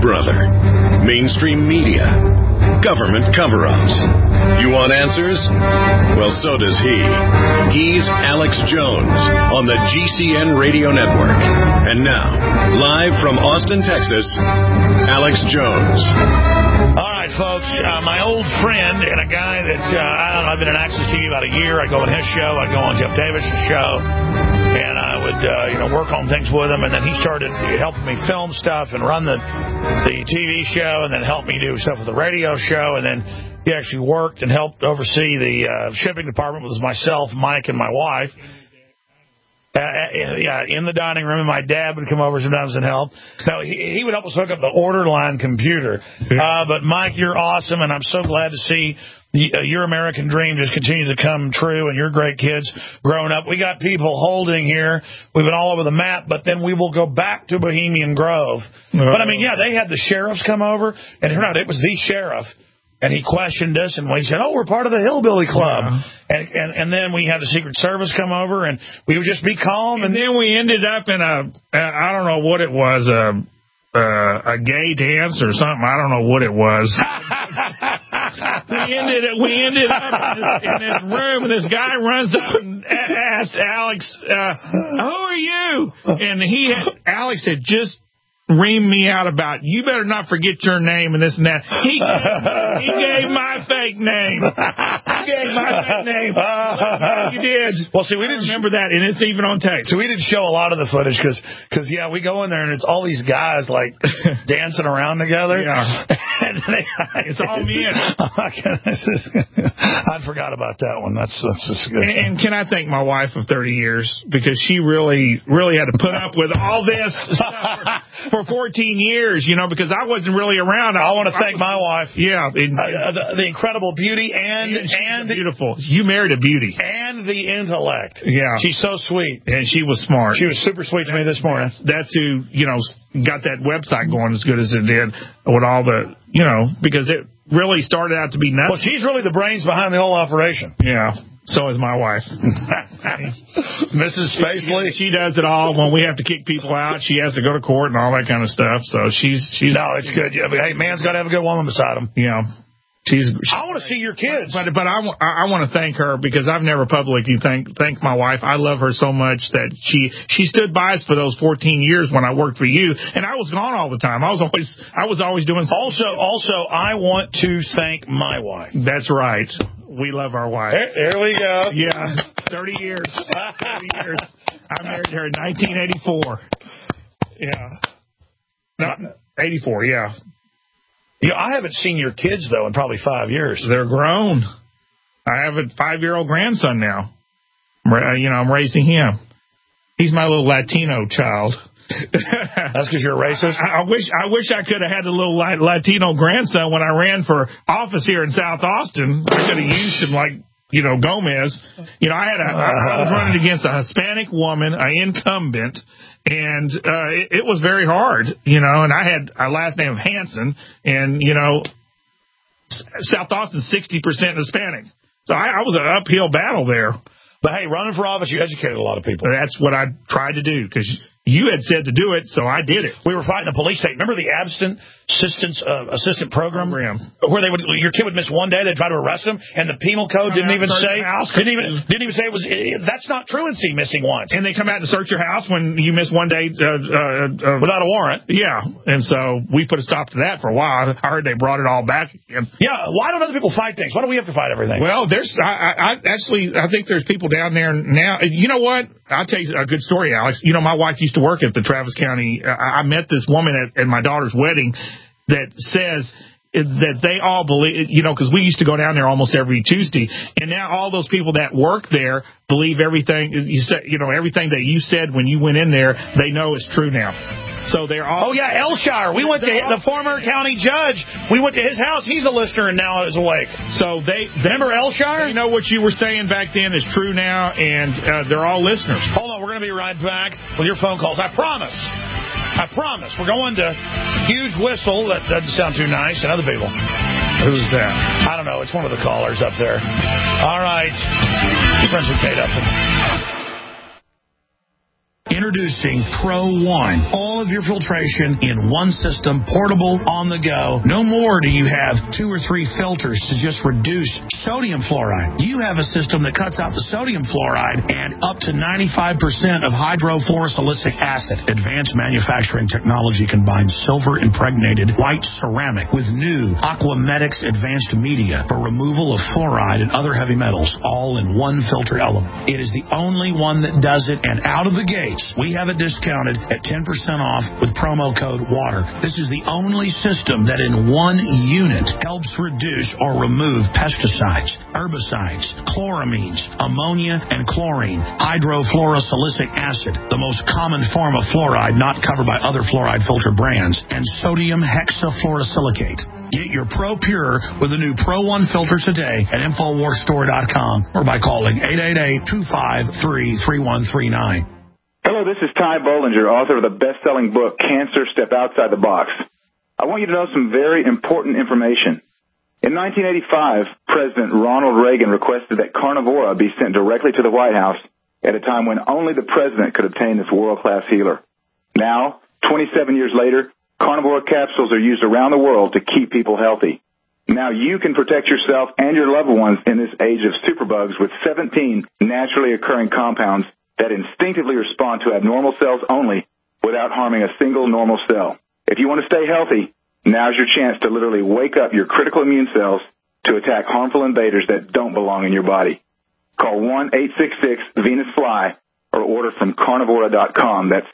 brother. Mainstream media. Government cover-ups. You want answers? Well, so does he. He's Alex Jones on the GCN Radio Network. And now, live from Austin, Texas, Alex Jones. All right, folks, my old friend and a guy that, I've been in Access TV about a year. I go on his show. I go on Jeff Davis' show. And I would, work on things with him. And then he started helping me film stuff and run the TV show and then help me do stuff with the radio show. And then he actually worked and helped oversee the shipping department with myself, Mike, and my wife. In the dining room, and my dad would come over sometimes and help. No, he would help us hook up the order line computer. But, Mike, you're awesome, and I'm so glad to see your American dream just continue to come true, and your great kids growing up. We got people holding here. We've been all over the map, but then we will go back to Bohemian Grove. But, they had the sheriffs come over, and it was the sheriff. And he questioned us, and we said, we're part of the Hillbilly Club. Yeah. And then we had the Secret Service come over, and we would just be calm. And then we ended up in I don't know what it was, a gay dance or something. I don't know what it was. we ended up in this room, and this guy runs up and asked Alex, who are you? And Alex had just reamed me out about, you better not forget your name and this and that. He gave my fake name. You did. Well, see, we didn't remember that, and it's even on tape. So we didn't show a lot of the footage because we go in there and it's all these guys like dancing around together. Yeah. It's all men. I forgot about that one. That's just good. And can I thank my wife of 30 years because she really had to put up with all this stuff for 14 years, because I wasn't really around. I want to thank my wife. Yeah. The incredible beauty and beautiful. You married a beauty. And the intellect. Yeah. She's so sweet. And she was smart. She was super sweet to me this morning. That's who, got that website going as good as it did with all the, because it really started out to be nothing. Well, she's really the brains behind the whole operation. Yeah. So is my wife. Mrs. Spacely. She does it all. When we have to kick people out, she has to go to court and all that kind of stuff. So she's No, it's good. Yeah, but, hey, man's got to have a good woman beside him. Yeah. I want to see your kids. But I want to thank her because I've never publicly thanked my wife. I love her so much that she stood by us for those 14 years when I worked for you, and I was gone all the time. I was always doing something. Also, I want to thank my wife. That's right. We love our wife. There we go. Yeah, 30 years. 30 years. I married her in 1984. Yeah. No, 84, yeah. I haven't seen your kids, though, in probably 5 years. They're grown. I have a 5-year-old grandson now. I'm raising him. He's my little Latino child. That's because you're a racist? I wish I could have had a little Latino grandson when I ran for office here in South Austin. I could have used him like, Gomez. I was running against a Hispanic woman, an incumbent, and it was very hard, and I had a last name of Hanson, and, South Austin's 60% Hispanic. So I was an uphill battle there. But, hey, running for office, you educated a lot of people. That's what I tried to do, because you had said to do it, so I did it. We were fighting a police state. Remember the absent assistant program where your kid would miss one day, they'd try to arrest him, and the penal code didn't even say it was. That's not truancy, missing once. And they come out and search your house when you miss one day without a warrant. Yeah, and so we put a stop to that for a while. I heard they brought it all back again. Yeah, why don't other people fight things? Why do we have to fight everything? Well, I think there's people down there now. You know what? I'll tell you a good story, Alex. My wife used to work at the Travis County. I met this woman at my daughter's wedding that says that they all believe, because we used to go down there almost every Tuesday, and now all those people that work there believe everything you said. Everything that you said when you went in there, they know is true now. So they're all. Oh yeah, Elshire. We went to the former county judge. We went to his house. He's a listener and now is awake. So they remember Elshire. What you were saying back then is true now, and they're all listeners. Hold on, we're going to be right back with your phone calls. I promise. We're going to Huge Whistle. That doesn't sound too nice. And other people. Who's that? I don't know. It's one of the callers up there. All right. Friends with Kate Upton. Introducing Pro One. All of your filtration in one system, portable, on the go. No more do you have 2 or 3 filters to just reduce sodium fluoride. You have a system that cuts out the sodium fluoride and up to 95% of hydrofluorosilicic acid. Advanced manufacturing technology combines silver-impregnated white ceramic with new Aquamedics advanced media for removal of fluoride and other heavy metals, all in one filter element. It is the only one that does it, and out of the gate, we have it discounted at 10% off with promo code WATER. This is the only system that in one unit helps reduce or remove pesticides, herbicides, chloramines, ammonia, and chlorine, hydrofluorosilicic acid, the most common form of fluoride not covered by other fluoride filter brands, and sodium hexafluorosilicate. Get your Pro Pure with the new Pro One filter today at InfoWarsStore.com or by calling 888-253-3139. Hello, this is Ty Bollinger, author of the best-selling book, Cancer, Step Outside the Box. I want you to know some very important information. In 1985, President Ronald Reagan requested that Carnivora be sent directly to the White House at a time when only the president could obtain this world-class healer. Now, 27 years later, Carnivora capsules are used around the world to keep people healthy. Now you can protect yourself and your loved ones in this age of superbugs with 17 naturally occurring compounds that instinctively respond to abnormal cells only without harming a single normal cell. If you want to stay healthy, now's your chance to literally wake up your critical immune cells to attack harmful invaders that don't belong in your body. Call 1-866-VENUS-FLY or order from Carnivora.com. That's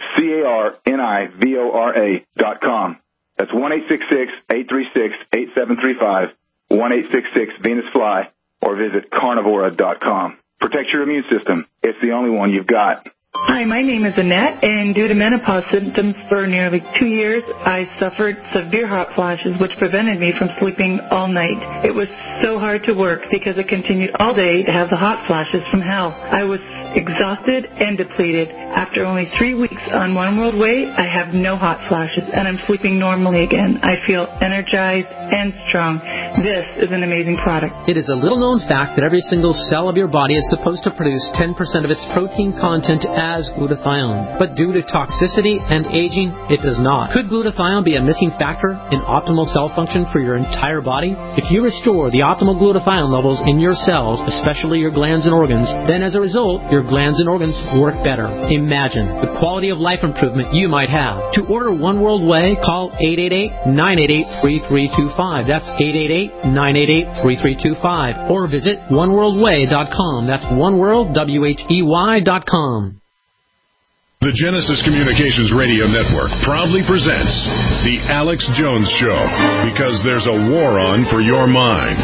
CARNIVORA.com. That's 1-866-836-8735, 1-866-VENUS-FLY, or visit Carnivora.com. Protect your immune system. It's the only one you've got. Hi, my name is Annette, and due to menopause symptoms for nearly 2 years, I suffered severe hot flashes, which prevented me from sleeping all night. It was so hard to work because it continued all day to have the hot flashes from hell. I was exhausted and depleted. After only 3 weeks on One World Way, I have no hot flashes, and I'm sleeping normally again. I feel energized and strong. This is an amazing product. It is a little-known fact that every single cell of your body is supposed to produce 10% of its protein content as glutathione. But due to toxicity and aging, it does not. Could glutathione be a missing factor in optimal cell function for your entire body? If you restore the optimal glutathione levels in your cells, especially your glands and organs, then as a result, your glands and organs work better. Imagine the quality of life improvement you might have. To order One World Way, call 888-988-3325. That's 888-988-3325. Or visit OneWorldWay.com. That's OneWorldWHEY.com. The Genesis Communications Radio Network proudly presents The Alex Jones Show, because there's a war on for your mind.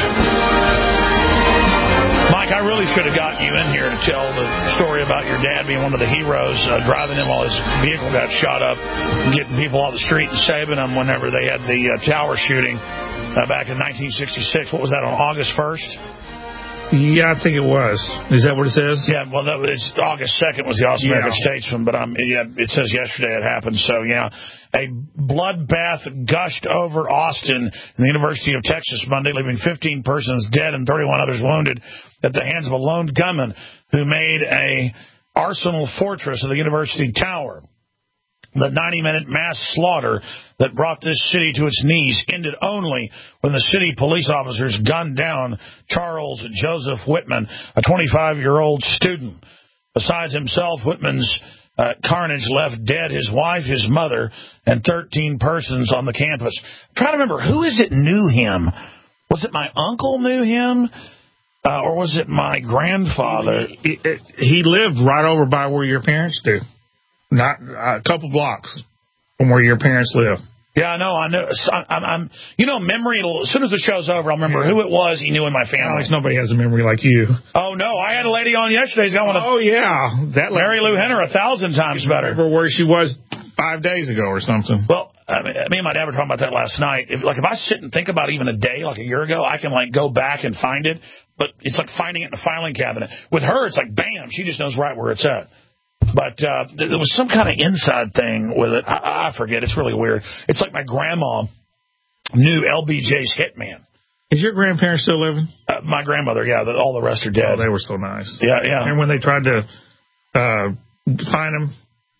Mike, I really should have got you in here to tell the story about your dad being one of the heroes, driving him while his vehicle got shot up, getting people off the street and saving them whenever they had the tower shooting back in 1966. What was that, on August 1st? Yeah, I think it was. Is that what it says? Yeah, well, it's August 2nd was the Austin American Statesman, but it says yesterday it happened. So, yeah, a bloodbath gushed over Austin and the University of Texas Monday, leaving 15 persons dead and 31 others wounded at the hands of a lone gunman who made a arsenal fortress of the university tower. The 90-minute mass slaughter that brought this city to its knees ended only when the city police officers gunned down Charles Joseph Whitman, a 25-year-old student. Besides himself, Whitman's carnage left dead his wife, his mother, and 13 persons on the campus. I'm trying to remember, who is it knew him? Was it my uncle knew him? Or was it my grandfather? He lived right over by where your parents do. Not a couple blocks from where your parents live. Yeah, I know. I'm memory. As soon as the show's over, I'll remember who it was he knew in my family. Alex, nobody has a memory like you. Oh no, I had a lady on yesterday. Oh yeah, that Mary Lou Henner 1,000 times better. Remember where she was 5 days ago or something. Well, me and my dad were talking about that last night. If I sit and think about even a day, like a year ago, I can go back and find it. But it's like finding it in a filing cabinet. With her, it's like bam, she just knows right where it's at. But there was some kind of inside thing with it. I forget. It's really weird. It's like my grandma knew LBJ's hitman. Is your grandparents still living? My grandmother, yeah. All the rest are dead. Oh, they were so nice. Yeah, yeah. And when they tried to find him,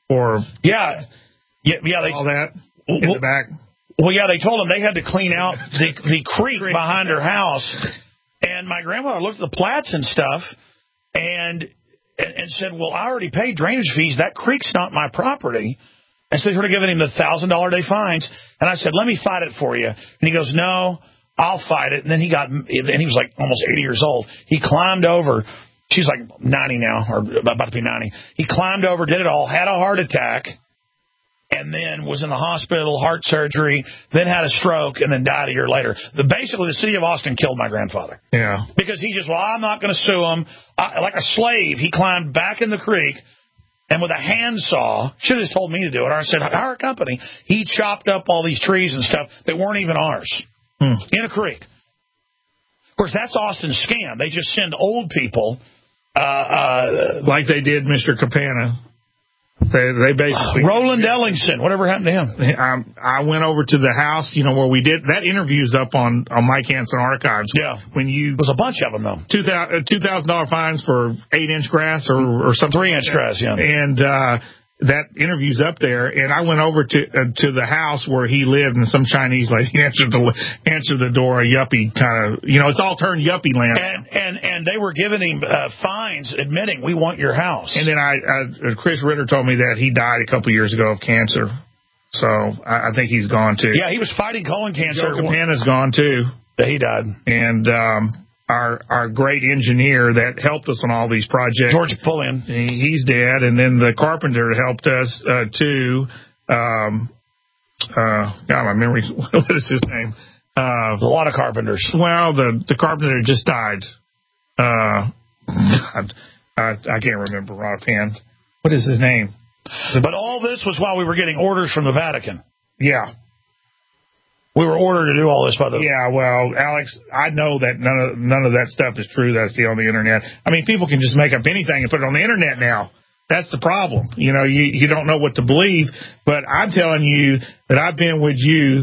or yeah, they, all that in the back. Well, yeah, they told them they had to clean out the creek behind her house. And my grandmother looked at the plats and stuff and said, well, I already paid drainage fees. That creek's not my property. And so they started giving him the $1,000 a day fines. And I said, let me fight it for you. And he goes, no, I'll fight it. And then he was like almost 80 years old. He climbed over. She's like 90 now, or about to be 90. He climbed over, did it all, had a heart attack, and then was in the hospital, heart surgery, then had a stroke, and then died a year later. Basically, the city of Austin killed my grandfather. Yeah. Because he just, I'm not going to sue him. Like a slave, he climbed back in the creek, and with a handsaw, should have just told me to do it, or I said, hire a company. He chopped up all these trees and stuff that weren't even ours in a creek. Of course, that's Austin's scam. They just send old people. Like they did Mr. Capana. They basically Roland Ellingson. Whatever happened to him? I went over to the house, where we did that interview's up on Mike Hansen Archives. Yeah, there was a bunch of them though. $2,000 fines for 8-inch grass or something. 3-inch grass, yeah. And that interview's up there, and I went over to the house where he lived, and some Chinese lady answered the door, a yuppie kind of, it's all turned yuppie land. And they were giving him fines admitting, we want your house. And then Chris Ritter told me that he died a couple years ago of cancer, so I think he's gone too. Yeah, he was fighting colon cancer. Joe Capana's gone too. He died. And our great engineer that helped us on all these projects, George Pulliam, he's dead, and then the carpenter helped us too. God, my memory. What is his name? A lot of carpenters. Well, the carpenter just died. I can't remember offhand. What is his name? But all this was while we were getting orders from the Vatican. Yeah. We were ordered to do all this by the... Yeah, well, Alex, I know that none of that stuff is true that's on the Internet. I mean, people can just make up anything and put it on the Internet now. That's the problem. You don't know what to believe, but I'm telling you that I've been with you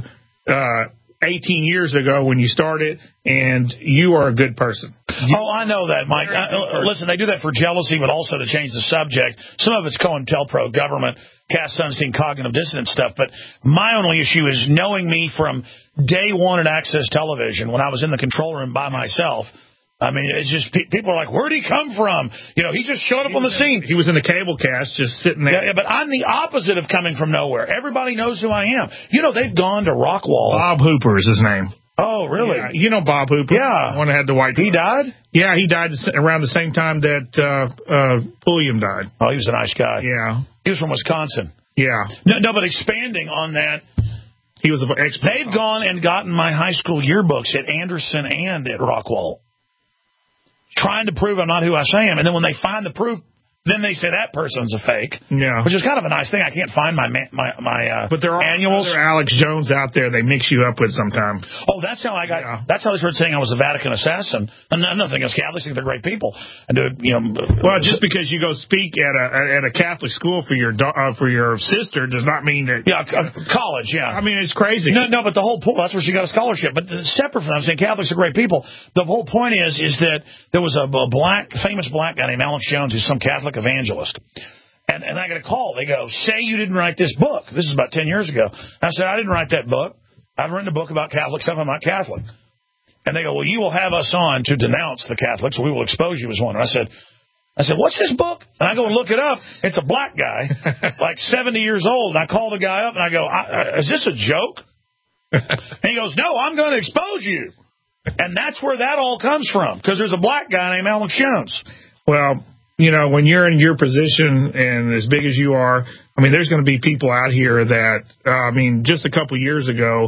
18 years ago when you started, and you are a good person. I know that, Mike. Listen, they do that for jealousy, but also to change the subject. Some of it's COINTELPRO, government, Cass Sunstein, cognitive dissonance stuff. But my only issue is knowing me from day one at Access Television when I was in the control room by myself. I mean, it's just people are like, where'd he come from? He just showed up on the scene. He was in the cable cast just sitting there. Yeah, but I'm the opposite of coming from nowhere. Everybody knows who I am. They've gone to Rockwall. Bob Hooper is his name. Oh, really? Yeah, you know Bob Hooper. Yeah. The one that had the white... He died? Yeah, he died around the same time that Pulliam died. Oh, he was a nice guy. Yeah. He was from Wisconsin. Yeah. No, but expanding on that, he was they've gone and gotten my high school yearbooks at Anderson and at Rockwall, trying to prove I'm not who I say I am. And then when they find the proof, then they say that person's a fake. Yeah. Which is kind of a nice thing. I can't find my but there are annuals. Other Alex Jones out there they mix you up with sometimes. Oh, that's how I got. Yeah. That's how they started saying I was a Vatican assassin. And nothing against Catholics, think they're great people. And well, just because you go speak at a Catholic school for your sister does not mean that. Yeah, college. Yeah. I mean, it's crazy. No, but the whole point, that's where she got a scholarship. But separate from that, I'm saying Catholics are great people. The whole point is that there was a famous black guy named Alex Jones who's some Catholic evangelist. And I got a call. They go, say you didn't write this book. This is about 10 years ago. I said, I didn't write that book. I've written a book about Catholic stuff. I'm not Catholic. And they go, well, you will have us on to denounce the Catholics. We will expose you as one. And I said, what's this book? And I go and look it up. It's a black guy, like 70 years old. And I call the guy up and I go, is this a joke? And he goes, no, I'm going to expose you. And that's where that all comes from, because there's a black guy named Alex Jones. Well, when you're in your position and as big as you are, I mean, there's going to be people out here that, just a couple years ago,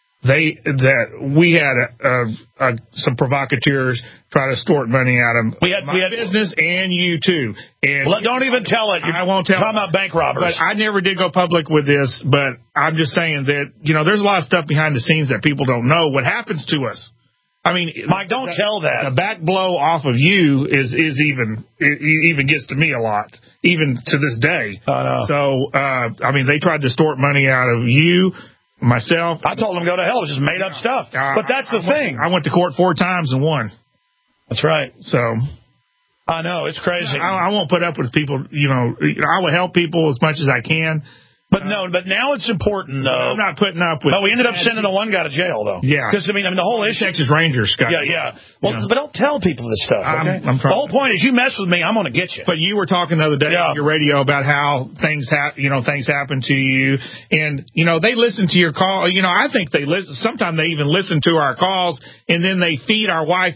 we had some provocateurs try to extort money out of we had business and you too. And don't even tell it. I won't tell. Talking about bank robbers. But I never did go public with this. But I'm just saying that there's a lot of stuff behind the scenes that people don't know what happens to us. I mean, Mike, don't tell that. The back blow off of you is even gets to me a lot, even to this day. Oh, no. So, they tried to extort money out of you, myself. I told them to go to hell. It was just made up stuff. But that's the thing. I went to court 4 times and won. That's right. So, I know, it's crazy. I won't put up with people, I will help people as much as I can. But now it's important, though. I'm not putting up with. No, we ended up sending the one guy to jail, though. Yeah. Because, I mean, the whole issue. Texas Rangers, Scott. Yeah. Well, but don't tell people this stuff, okay? I'm trying. The whole point is you mess with me, I'm going to get you. But you were talking the other day on your radio about how things happen to you. And, they listen to your call. I think they listen. Sometimes they even listen to our calls, and then they feed our wife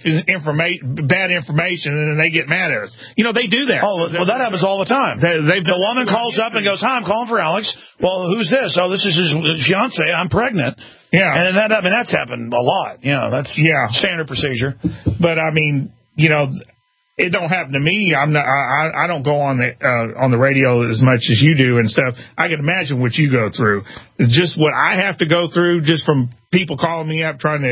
bad information, and then they get mad at us. They do that. Oh, well, that happens all the time. The woman calls up and goes, "Hi, I'm calling for Alex." Well, who's this? Oh, this is his fiance. I'm pregnant. Yeah. And that's happened a lot. That's standard procedure. But I mean, it don't happen to me. I don't go on the radio as much as you do and stuff. I can imagine what you go through. Just what I have to go through, just from people calling me up trying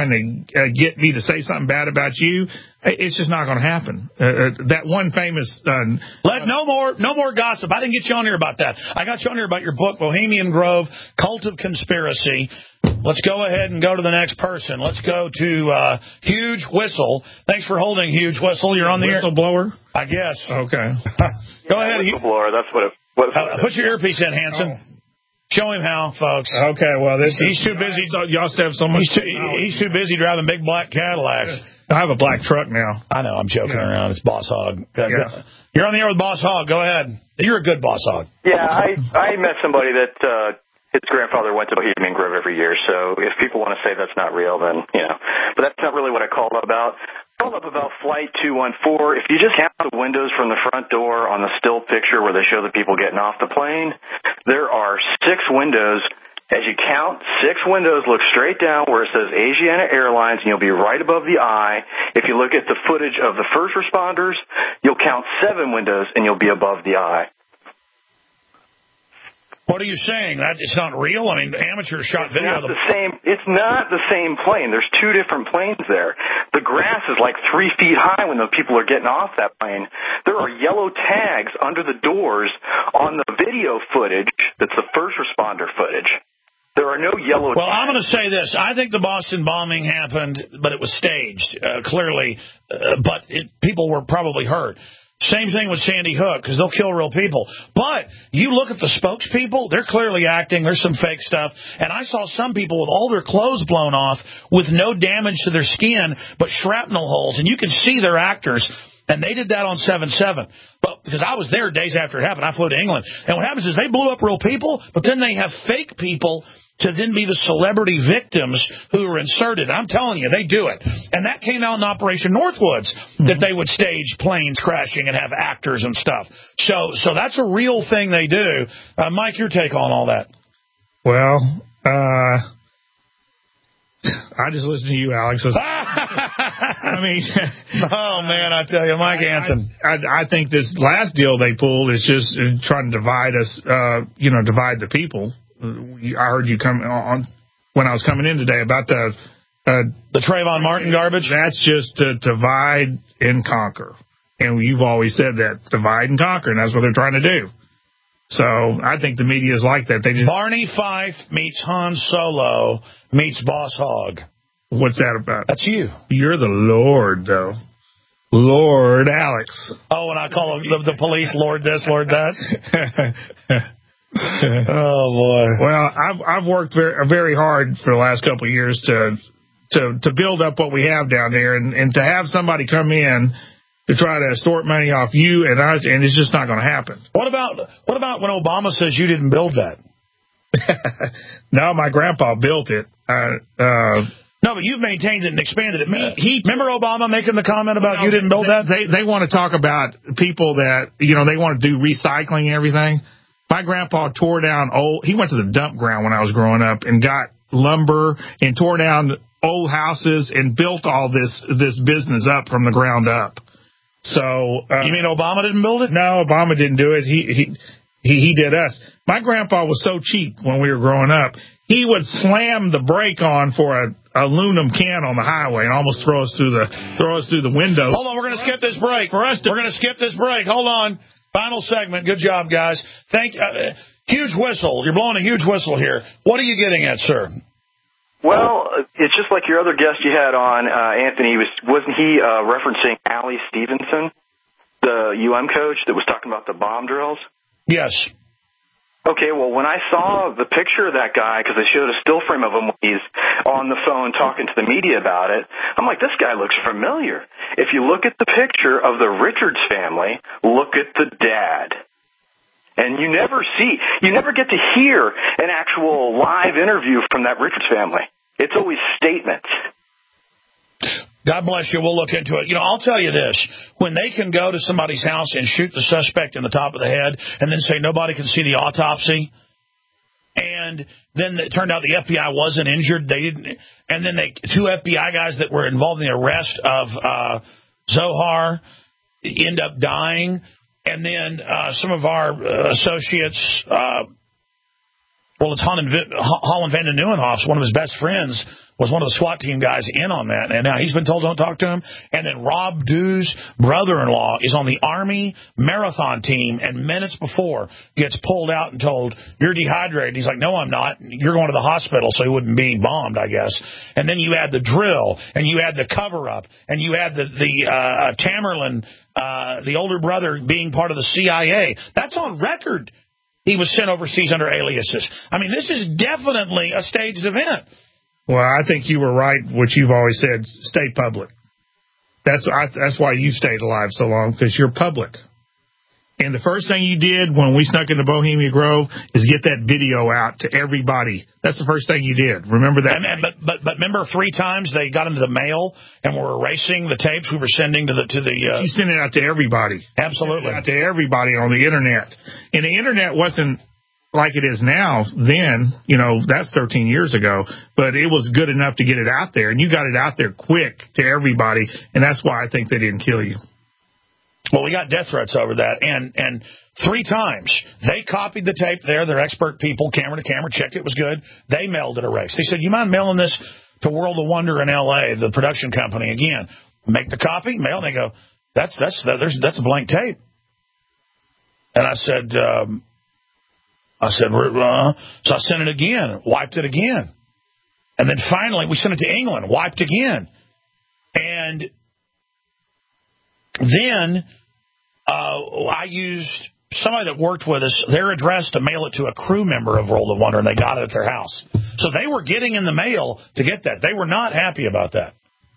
to get me to say something bad about you. It's just not going to happen. That one famous. No more gossip. I didn't get you on here about that. I got you on here about your book, Bohemian Grove, Cult of Conspiracy. Let's go ahead and go to the next person. Let's go to Huge Whistle. Thanks for holding, Huge Whistle. You're on the whistleblower, I guess. Okay. Go ahead. Whistleblower. That's what it. Put your earpiece in, Hanson. Oh. Show him how, folks. Okay. Well, he's too busy. Y'all have so much. He's too busy driving big black Cadillacs. I have a black truck now. I know. I'm joking around. It's Boss Hog. Yeah. You're on the air with Boss Hog. Go ahead. You're a good Boss Hog. Yeah, I met somebody that his grandfather went to Bohemian Grove every year. So if people want to say that's not real, then But that's not really what I called about. I called up about Flight 214. If you just count the windows from the front door on the still picture where they show the people getting off the plane, there are 6 windows. As you count 6 windows, look straight down where it says Asiana Airlines, and you'll be right above the eye. If you look at the footage of the first responders, you'll count 7 windows, and you'll be above the eye. What are you saying? That it's not real? I mean, amateurs shot video of them. It's not the same plane. There's 2 different planes there. The grass is like 3 feet high when the people are getting off that plane. There are yellow tags under the doors on the video footage that's the first responder footage. There are no yellow tags. Well, I'm going to say this. I think the Boston bombing happened, but it was staged, clearly. But people were probably hurt. Same thing with Sandy Hook, because they'll kill real people. But you look at the spokespeople, they're clearly acting. There's some fake stuff. And I saw some people with all their clothes blown off with no damage to their skin, but shrapnel holes. And you can see they're actors. And they did that on 7/7. But because I was there days after it happened, I flew to England. And what happens is they blew up real people, but then they have fake people to then be the celebrity victims who are inserted. I'm telling you, they do it. And that came out in Operation Northwoods, that they would stage planes crashing and have actors and stuff. So that's a real thing they do. Mike, your take on all that? Well, I just listen to you, Alex. I mean, oh man, I tell you, Mike Hanson. I think this last deal they pulled is just trying to divide us, divide the people. I heard you come on when I was coming in today about the Trayvon Martin garbage. That's just to divide and conquer, and you've always said that, divide and conquer, and that's what they're trying to do. So I think the media is like that. They just Barney Fife meets Han Solo meets Boss Hog. What's that about? That's you. You're the Lord, though. Lord Alex. Oh, and I call the police Lord this, Lord that. Oh boy! Well, I've worked very hard for the last couple of years to build up what we have down there, and to have somebody come in to try to extort money off you and us, and it's just not going to happen. What about when Obama says you didn't build that? No, my grandpa built it. No, but you've maintained it and expanded it. Remember Obama making the comment about you didn't build that? They want to talk about people that they want to do recycling and everything. My grandpa tore down he went to the dump ground when I was growing up and got lumber and tore down old houses and built all this business up from the ground up. So you mean Obama didn't build it? No, Obama didn't do it. He did us. My grandpa was so cheap when we were growing up. He would slam the brake on for a aluminum can on the highway and almost throw us through the window. Hold on, we're going to skip this break. We're going to skip this break. Hold on. Final segment. Good job, guys. Huge whistle. You're blowing a huge whistle here. What are you getting at, sir? Well, it's just like your other guest you had on, Anthony. Wasn't he referencing Allie Stevenson? the UM coach that was talking about the bomb drills? Yes. Okay, well, when I saw the picture of that guy, because they showed a still frame of him when he's on the phone talking to the media about it, I'm like, this guy looks familiar. If you look at the picture of the Richards family, look at the dad. And you never get to hear an actual live interview from that Richards family. It's always statements. God bless you. We'll look into it. I'll tell you this. When they can go to somebody's house and shoot the suspect in the top of the head and then say nobody can see the autopsy, and then it turned out the FBI wasn't injured, and then two FBI guys that were involved in the arrest of Zohar end up dying, and then some of our associates, it's Holland Van den Nieuwenhof, one of his best friends, was one of the SWAT team guys in on that, and now he's been told don't talk to him. And then Rob Dew's brother-in-law is on the Army marathon team, and minutes before gets pulled out and told, you're dehydrated. He's like, no, I'm not. You're going to the hospital, so he wouldn't be bombed, I guess. And then you add the drill, and you add the cover-up, and you add the Tamerlan, the older brother, being part of the CIA. That's on record. He was sent overseas under aliases. I mean, this is definitely a staged event. Well, I think you were right, what you've always said, stay public. That's why you stayed alive so long, because you're public. And the first thing you did when we snuck into Bohemia Grove is get that video out to everybody. That's the first thing you did. Remember that? But remember 3 times they got into the mail and were erasing the tapes we were sending to the. You sent it out to everybody. Absolutely. Out to everybody on the Internet. And the Internet wasn't like it is now then, that's 13 years ago, but it was good enough to get it out there, and you got it out there quick to everybody, and that's why I think they didn't kill you. Well, we got death threats over that, and 3 times they copied the tape there. They're expert people, camera to camera, checked it was good. They mailed it erased. They said, you mind mailing this to World of Wonder in L.A., the production company, again? Make the copy, mail, and they go, that's a blank tape. And I said, so I sent it again, wiped it again. And then finally we sent it to England, wiped again. And then I used somebody that worked with us, their address, to mail it to a crew member of World of Wonder, and they got it at their house. So they were getting in the mail to get that. They were not happy about that.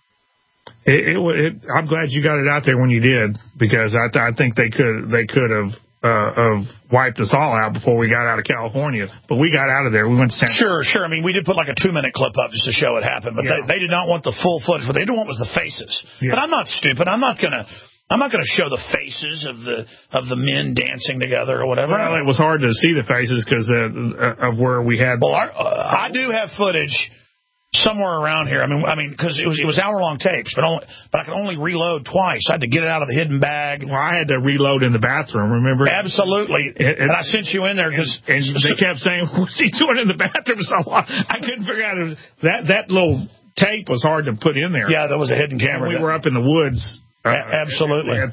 I'm glad you got it out there when you did, because I think they could have wiped us all out before we got out of California. But we got out of there. We went to San Sure. I mean, we did put like a 2-minute clip up just to show it happen, but they did not want the full footage. What they didn't want was the faces. Yeah. But I'm not stupid. I'm not gonna show the faces of the men dancing together or whatever. Well, it was hard to see the faces because of where we had. Well, I do have footage somewhere around here. I mean, because it was hour-long tapes, but I could only reload twice. I had to get it out of the hidden bag. Well, I had to reload in the bathroom. Remember? Absolutely. And I sent you in there because they kept saying, "What's he doing in the bathroom?" So I couldn't figure out that little tape was hard to put in there. Yeah, there was a hidden camera. And we were up in the woods. Absolutely. At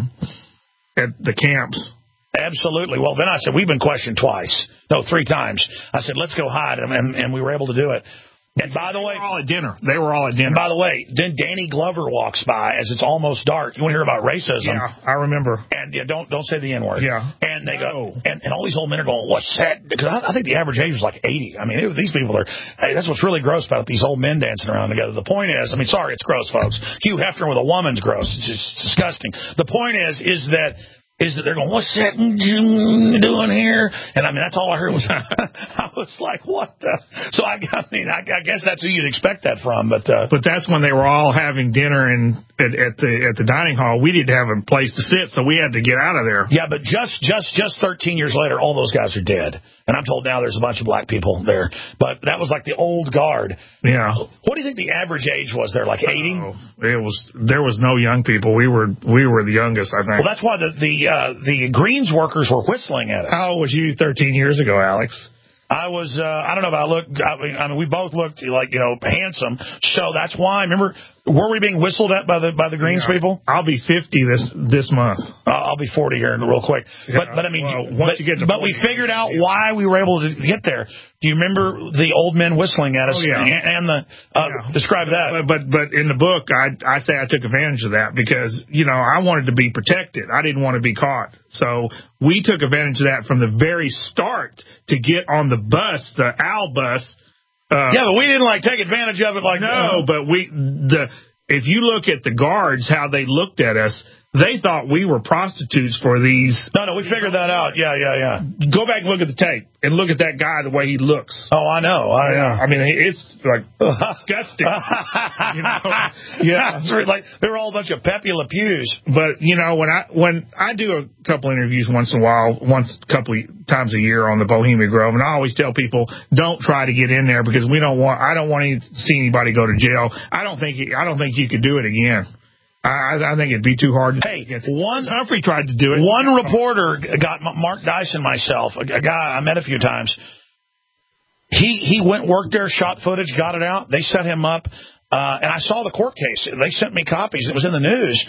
the camps. Absolutely. Well, then I said, we've been questioned twice. No, 3 times. I said, let's go hide, and we were able to do it. And by the way, they were all at dinner. And by the way, then Danny Glover walks by as it's almost dark. You want to hear about racism? Yeah, I remember. And don't say the N-word. Yeah. And they go, and all these old men are going, what's that? Because I think the average age was like 80. I mean, these people that's what's really gross about it, these old men dancing around together. The point is, sorry, it's gross, folks. Hugh Hefner with a woman's gross. It's just disgusting. The point is that they're going, what's that doing here? And that's all I heard was, I was like, what the? So I guess that's who you'd expect that from. But that's when they were all having dinner at the dining hall. We didn't have a place to sit, so we had to get out of there. Yeah, but just 13 years later, all those guys are dead. And I'm told now there's a bunch of black people there. But that was like the old guard. Yeah. What do you think the average age was there? Like 80? There was no young people. We were the youngest, I think. Well, that's why the greens workers were whistling at us. How old was you 13 years ago, Alex? I was, I don't know if I looked, we both looked like, handsome. So that's why, remember, Were we being whistled at by the Greens people? I'll be 50 this month. I'll be 40 here real quick. But I mean, but we figured out why we were able to get there. Do you remember the old men whistling at us? Oh, yeah. And describe that. But in the book, I say I took advantage of that because, I wanted to be protected. I didn't want to be caught. So we took advantage of that from the very start to get on the bus, the OWL bus. But we didn't take advantage of it but if you look at the guards, how they looked at us, they thought we were prostitutes for these. No, we figured that out. Yeah. Go back and look at the tape and look at that guy, the way he looks. Oh, I know. I mean, it's disgusting. Yeah. They were all a bunch of Pepe Le Pews. But, when I do a couple interviews once in a while, a couple times a year on the Bohemian Grove, and I always tell people, don't try to get in there because I don't want to see anybody go to jail. I don't think you could do it again. I think it'd be too hard. Humphrey tried to do it. One reporter got Mark Dice and myself, a guy I met a few times. He went, worked there, shot footage, got it out. They set him up, and I saw the court case. They sent me copies. It was in the news.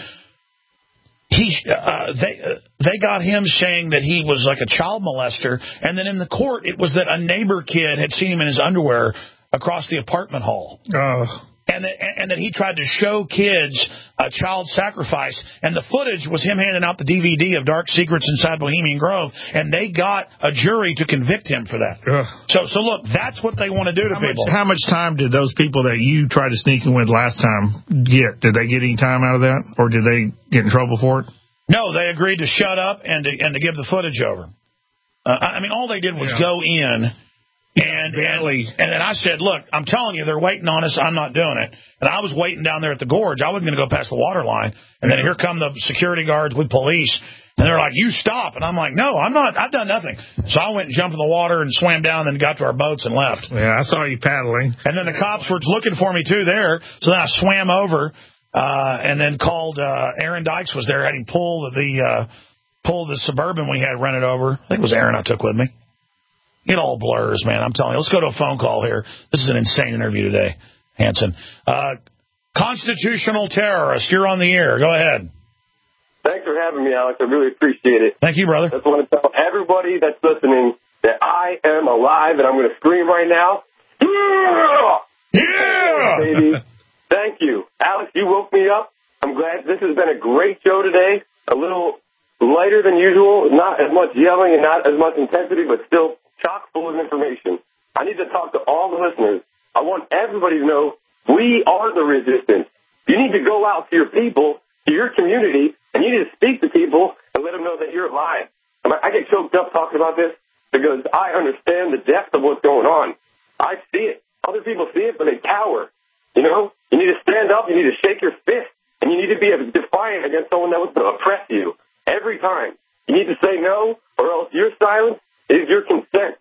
They got him saying that he was like a child molester, and then in the court it was that a neighbor kid had seen him in his underwear across the apartment hall. And that he tried to show kids a child sacrifice. And the footage was him handing out the DVD of Dark Secrets Inside Bohemian Grove. And they got a jury to convict him for that. So look, that's what they want to do to people. How much time did those people that you tried to sneak in with last time get? Did they get any time out of that? Or did they get in trouble for it? No, they agreed to shut up and to give the footage over. I mean, all they did was go in. And then I said, look, I'm telling you, they're waiting on us. I'm not doing it. And I was waiting down there at the gorge. I wasn't going to go past the water line. And then here come the security guards with police. And they're like, you stop. And I'm like, no, I'm not. I've done nothing. So I went and jumped in the water and swam down and got to our boats and left. Yeah, I saw you paddling. And then the cops were looking for me, too, there. So then I swam over and then called Aaron Dykes was there. Had him pull the Suburban we had rented over. I think it was Aaron I took with me. It all blurs, man. I'm telling you. Let's go to a phone call here. This is an insane interview today, Hanson. Constitutional terrorist, you're on the air. Go ahead. Thanks for having me, Alex. I really appreciate it. Thank you, brother. I just want to tell everybody that's listening that I am alive and I'm going to scream right now. Yeah! Baby. Thank you. Alex, you woke me up. I'm glad this has been a great show today. A little lighter than usual, not as much yelling and not as much intensity, but still chock full of information. I need to talk to all the listeners. I want everybody to know we are the resistance. You need to go out to your people, to your community, and you need to speak to people and let them know that you're alive. I get choked up talking about this because I understand the depth of what's going on. I see it. Other people see it, but they cower. You need to stand up, you need to shake your fist, and you need to be defiant against someone that was going to oppress you every time. You need to say no, or else your silence is your consent.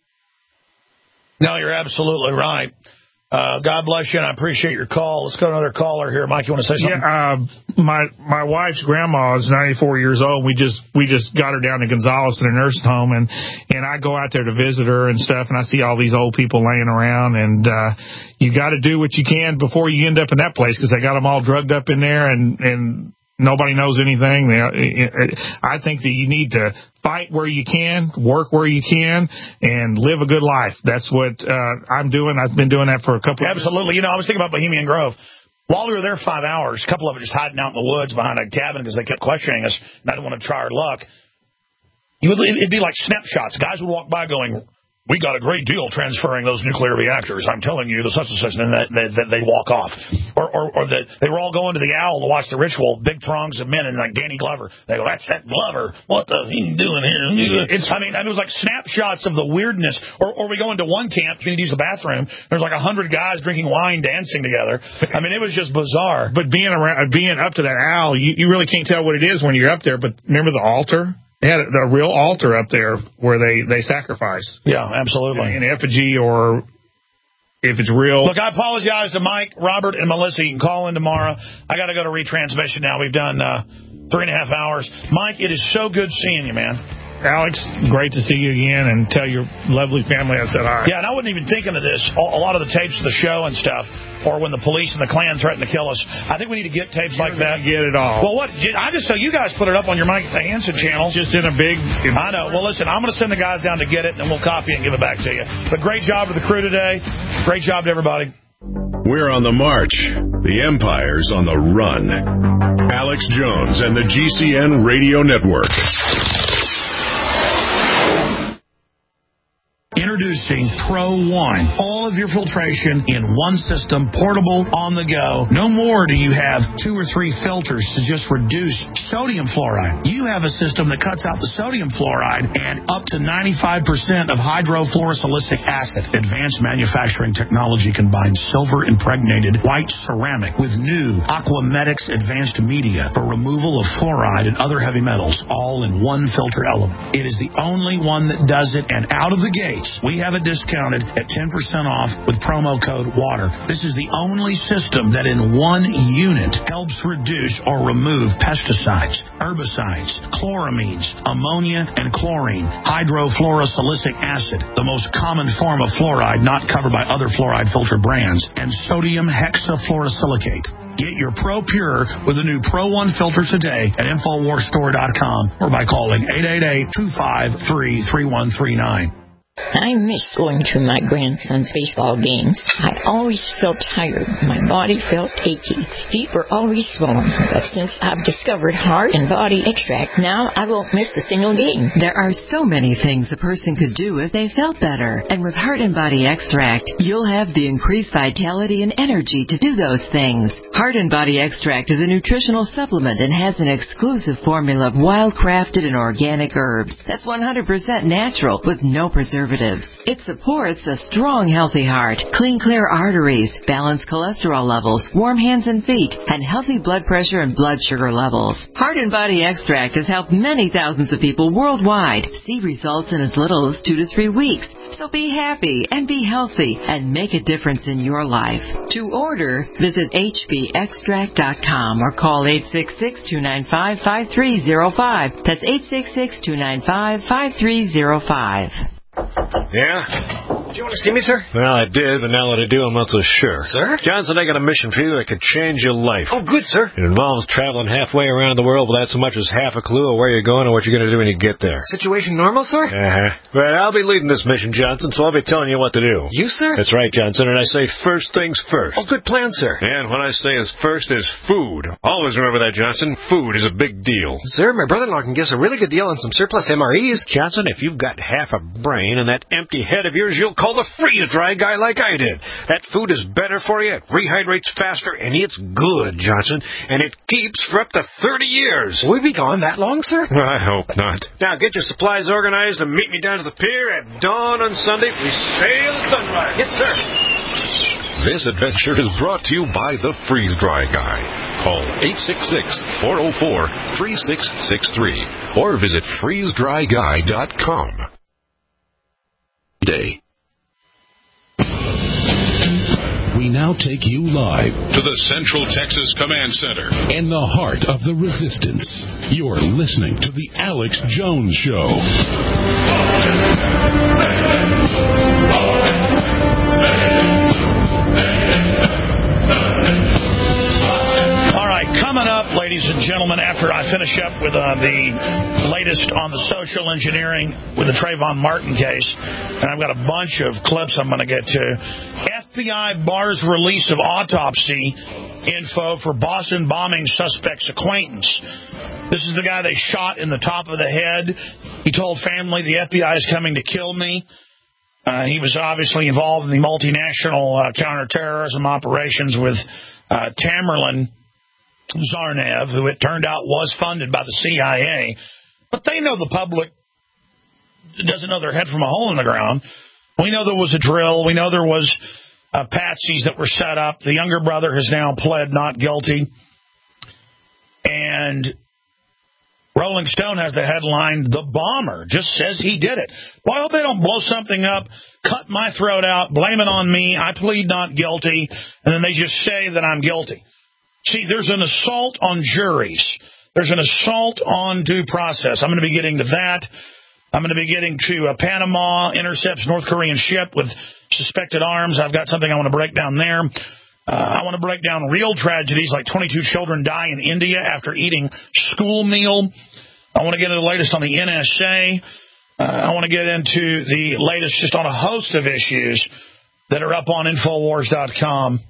No, you're absolutely right. God bless you, and I appreciate your call. Let's go to another caller here. Mike, you want to say something? Yeah, my wife's grandma is 94 years old. We just got her down to Gonzales in a nursing home, and I go out there to visit her and stuff, and I see all these old people laying around, and you got to do what you can before you end up in that place because they got them all drugged up in there, and nobody knows anything. I think that you need to fight where you can, work where you can, and live a good life. That's what I'm doing. I've been doing that for a couple of years. Absolutely. I was thinking about Bohemian Grove. While we were there 5 hours, a couple of them just hiding out in the woods behind a cabin because they kept questioning us, and I didn't want to try our luck. It'd be like snapshots. Guys would walk by going, we got a great deal transferring those nuclear reactors. I'm telling you, the such and such, and then they walk off. Or they were all going to the OWL to watch the ritual, big throngs of men, and like Danny Glover. They go, that's that Glover. What the he doing here? It was like snapshots of the weirdness. Or we go into one camp, you need to use the bathroom. There's like 100 guys drinking wine, dancing together. It was just bizarre. But being up to that OWL, you really can't tell what it is when you're up there. But remember the altar? They had a real altar up there where they sacrifice. Yeah, absolutely. An effigy or if it's real. Look, I apologize to Mike, Robert, and Melissa. You can call in tomorrow. I got to go to retransmission now. We've done 3.5 hours. Mike, it is so good seeing you, man. Alex, great to see you again, and tell your lovely family I said hi. Yeah, and I wasn't even thinking of this. A lot of the tapes of the show and stuff, or when the police and the Klan threatened to kill us, I think we need to get tapes like that. Get it all. Well, what? I just saw you guys put it up on your Mike Hansen channel. Just in a big... I know. Well, listen, I'm going to send the guys down to get it, and then we'll copy it and give it back to you. But great job to the crew today. Great job to everybody. We're on the march. The Empire's on the run. Alex Jones and the GCN Radio Network. Introducing Pro One. All of your filtration in one system, portable, on the go. No more do you have 2 or 3 filters to just reduce sodium fluoride. You have a system that cuts out the sodium fluoride and up to 95% of hydrofluorosilicic acid. Advanced manufacturing technology combines silver-impregnated white ceramic with new Aquamedics advanced media for removal of fluoride and other heavy metals, all in one filter element. It is the only one that does it, and out of the gates, we have it discounted at 10% off with promo code WATER. This is the only system that in one unit helps reduce or remove pesticides, herbicides, chloramines, ammonia, and chlorine, hydrofluorosilicic acid, the most common form of fluoride not covered by other fluoride filter brands, and sodium hexafluorosilicate. Get your Pro Pure with the new Pro One filter today at InfoWarsStore.com or by calling 888-253-3139. I miss going to my grandson's baseball games. I always felt tired. My body felt achy. Feet were always swollen. But since I've discovered Heart and Body Extract, now I won't miss a single game. There are so many things a person could do if they felt better. And with Heart and Body Extract, you'll have the increased vitality and energy to do those things. Heart and Body Extract is a nutritional supplement and has an exclusive formula of wild-crafted and organic herbs. That's 100% natural with no preservatives. It supports a strong, healthy heart, clean, clear arteries, balanced cholesterol levels, warm hands and feet, and healthy blood pressure and blood sugar levels. Heart and Body Extract has helped many thousands of people worldwide see results in as little as 2 to 3 weeks. So be happy and be healthy and make a difference in your life. To order, visit hbextract.com or call 866-295-5305. That's 866-295-5305. Yeah? Did you want to see me, sir? Well, I did, but now that I do, I'm not so sure. Sir? Johnson, I got a mission for you that could change your life. Oh, good, sir. It involves traveling halfway around the world without so much as half a clue of where you're going or what you're going to do when you get there. Situation normal, sir? Uh-huh. But I'll be leading this mission, Johnson, so I'll be telling you what to do. You, sir? That's right, Johnson, and I say first things first. Oh, good plan, sir. And what I say is first is food. Always remember that, Johnson. Food is a big deal. Sir, my brother-in-law can get us a really good deal on some surplus MREs. Johnson, if you've got half a brain and that empty head of yours, you'll call the freeze-dry guy like I did. That food is better for you, it rehydrates faster, and it's good, Johnson, and it keeps for up to 30 years. Will we be gone that long, sir? I hope not. Now, get your supplies organized and meet me down to the pier at dawn on Sunday. We sail at sunrise. Yes, sir. This adventure is brought to you by the Freeze-Dry Guy. Call 866-404-3663 or visit freezedryguy.com. Day. We now take you live to the Central Texas Command Center in the heart of the resistance. You're listening to the Alex Jones Show. Coming up, ladies and gentlemen, after I finish up with the latest on the social engineering with the Trayvon Martin case, and I've got a bunch of clips I'm going to get to. FBI bars release of autopsy info for Boston bombing suspect's acquaintance. This is the guy they shot in the top of the head. He told family the FBI is coming to kill me. He was obviously involved in the multinational counterterrorism operations with Tamerlan Zarnev, who it turned out was funded by the CIA. But they know the public doesn't know their head from a hole in the ground. We know there was a drill. We know there was patsies that were set up. The younger brother has now pled not guilty. And Rolling Stone has the headline, "The bomber just says he did it." Well, I hope they don't blow something up, cut my throat out, blame it on me, I plead not guilty, and then they just say that I'm guilty. See, there's an assault on juries. There's an assault on due process. I'm going to be getting to that. I'm going to be getting to Panama, intercepts North Korean ship with suspected arms. I've got something I want to break down there. I want to break down real tragedies like 22 children die in India after eating school meal. I want to get into the latest on the NSA. I want to get into the latest just on a host of issues that are up on Infowars.com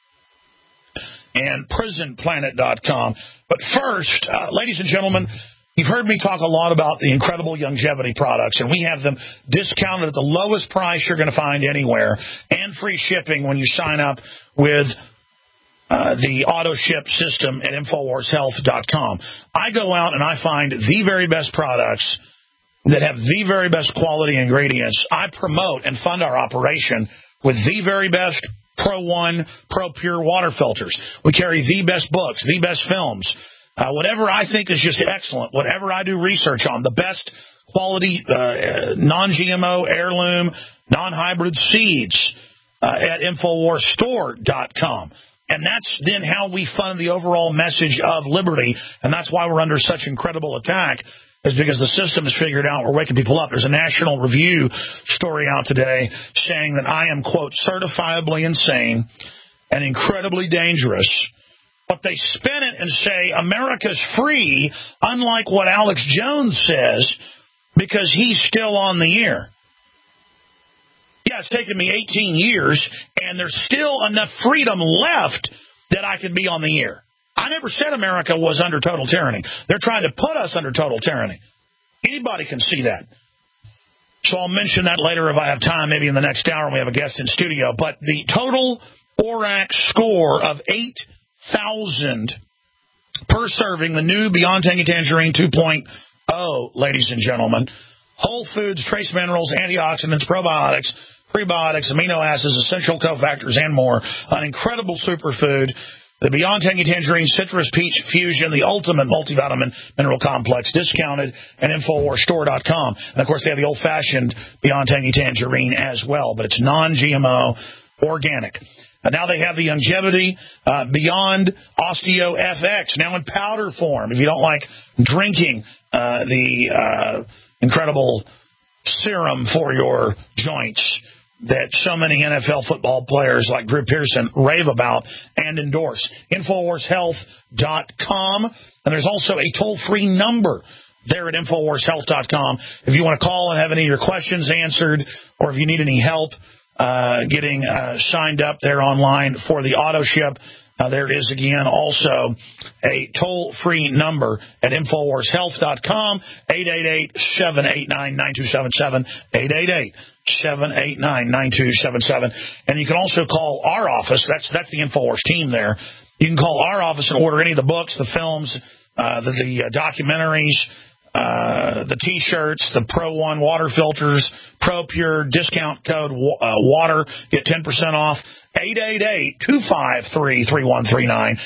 and PrisonPlanet.com. But first, ladies and gentlemen, you've heard me talk a lot about the incredible longevity products, and we have them discounted at the lowest price you're going to find anywhere and free shipping when you sign up with the auto ship system at InfoWarsHealth.com. I go out and I find the very best products that have the very best quality ingredients. I promote and fund our operation with the very best Pro One, Pro Pure water filters. We carry the best books, the best films. Whatever I think is just excellent, whatever I do research on, the best quality non-GMO, heirloom, non-hybrid seeds at InfoWarsStore.com. And that's then how we fund the overall message of liberty, and that's why we're under such incredible attack, is because the system has figured out we're waking people up. There's a National Review story out today saying that I am, quote, certifiably insane and incredibly dangerous. But they spin it and say America's free, unlike what Alex Jones says, because he's still on the air. Yeah, it's taken me 18 years, and there's still enough freedom left that I can be on the air. I never said America was under total tyranny. They're trying to put us under total tyranny. Anybody can see that. So I'll mention that later if I have time, maybe in the next hour when we have a guest in studio. But the total ORAC score of 8,000 per serving, the new Beyond Tangy Tangerine 2.0, ladies and gentlemen. Whole foods, trace minerals, antioxidants, probiotics, prebiotics, amino acids, essential cofactors, and more. An incredible superfood. The Beyond Tangy Tangerine Citrus Peach Fusion, the ultimate multivitamin mineral complex, discounted at InfoWarsStore.com. And, of course, they have the old-fashioned Beyond Tangy Tangerine as well, but it's non-GMO, organic. And now they have the longevity Beyond Osteo FX, now in powder form. If you don't like drinking the incredible serum for your joints that so many NFL football players like Drew Pearson rave about and endorse. InfoWarsHealth.com. And there's also a toll-free number there at InfoWarsHealth.com if you want to call and have any of your questions answered, or if you need any help getting signed up there online for the auto ship. There is, again, also a toll-free number at InfoWarsHealth.com, 888-789-9277, 888-789-9277. And you can also call our office. That's the InfoWars team there. You can call our office and order any of the books, the films, the documentaries, the T-shirts, the Pro One water filters, Pro Pure discount code water, get 10% off. 888-253-3139,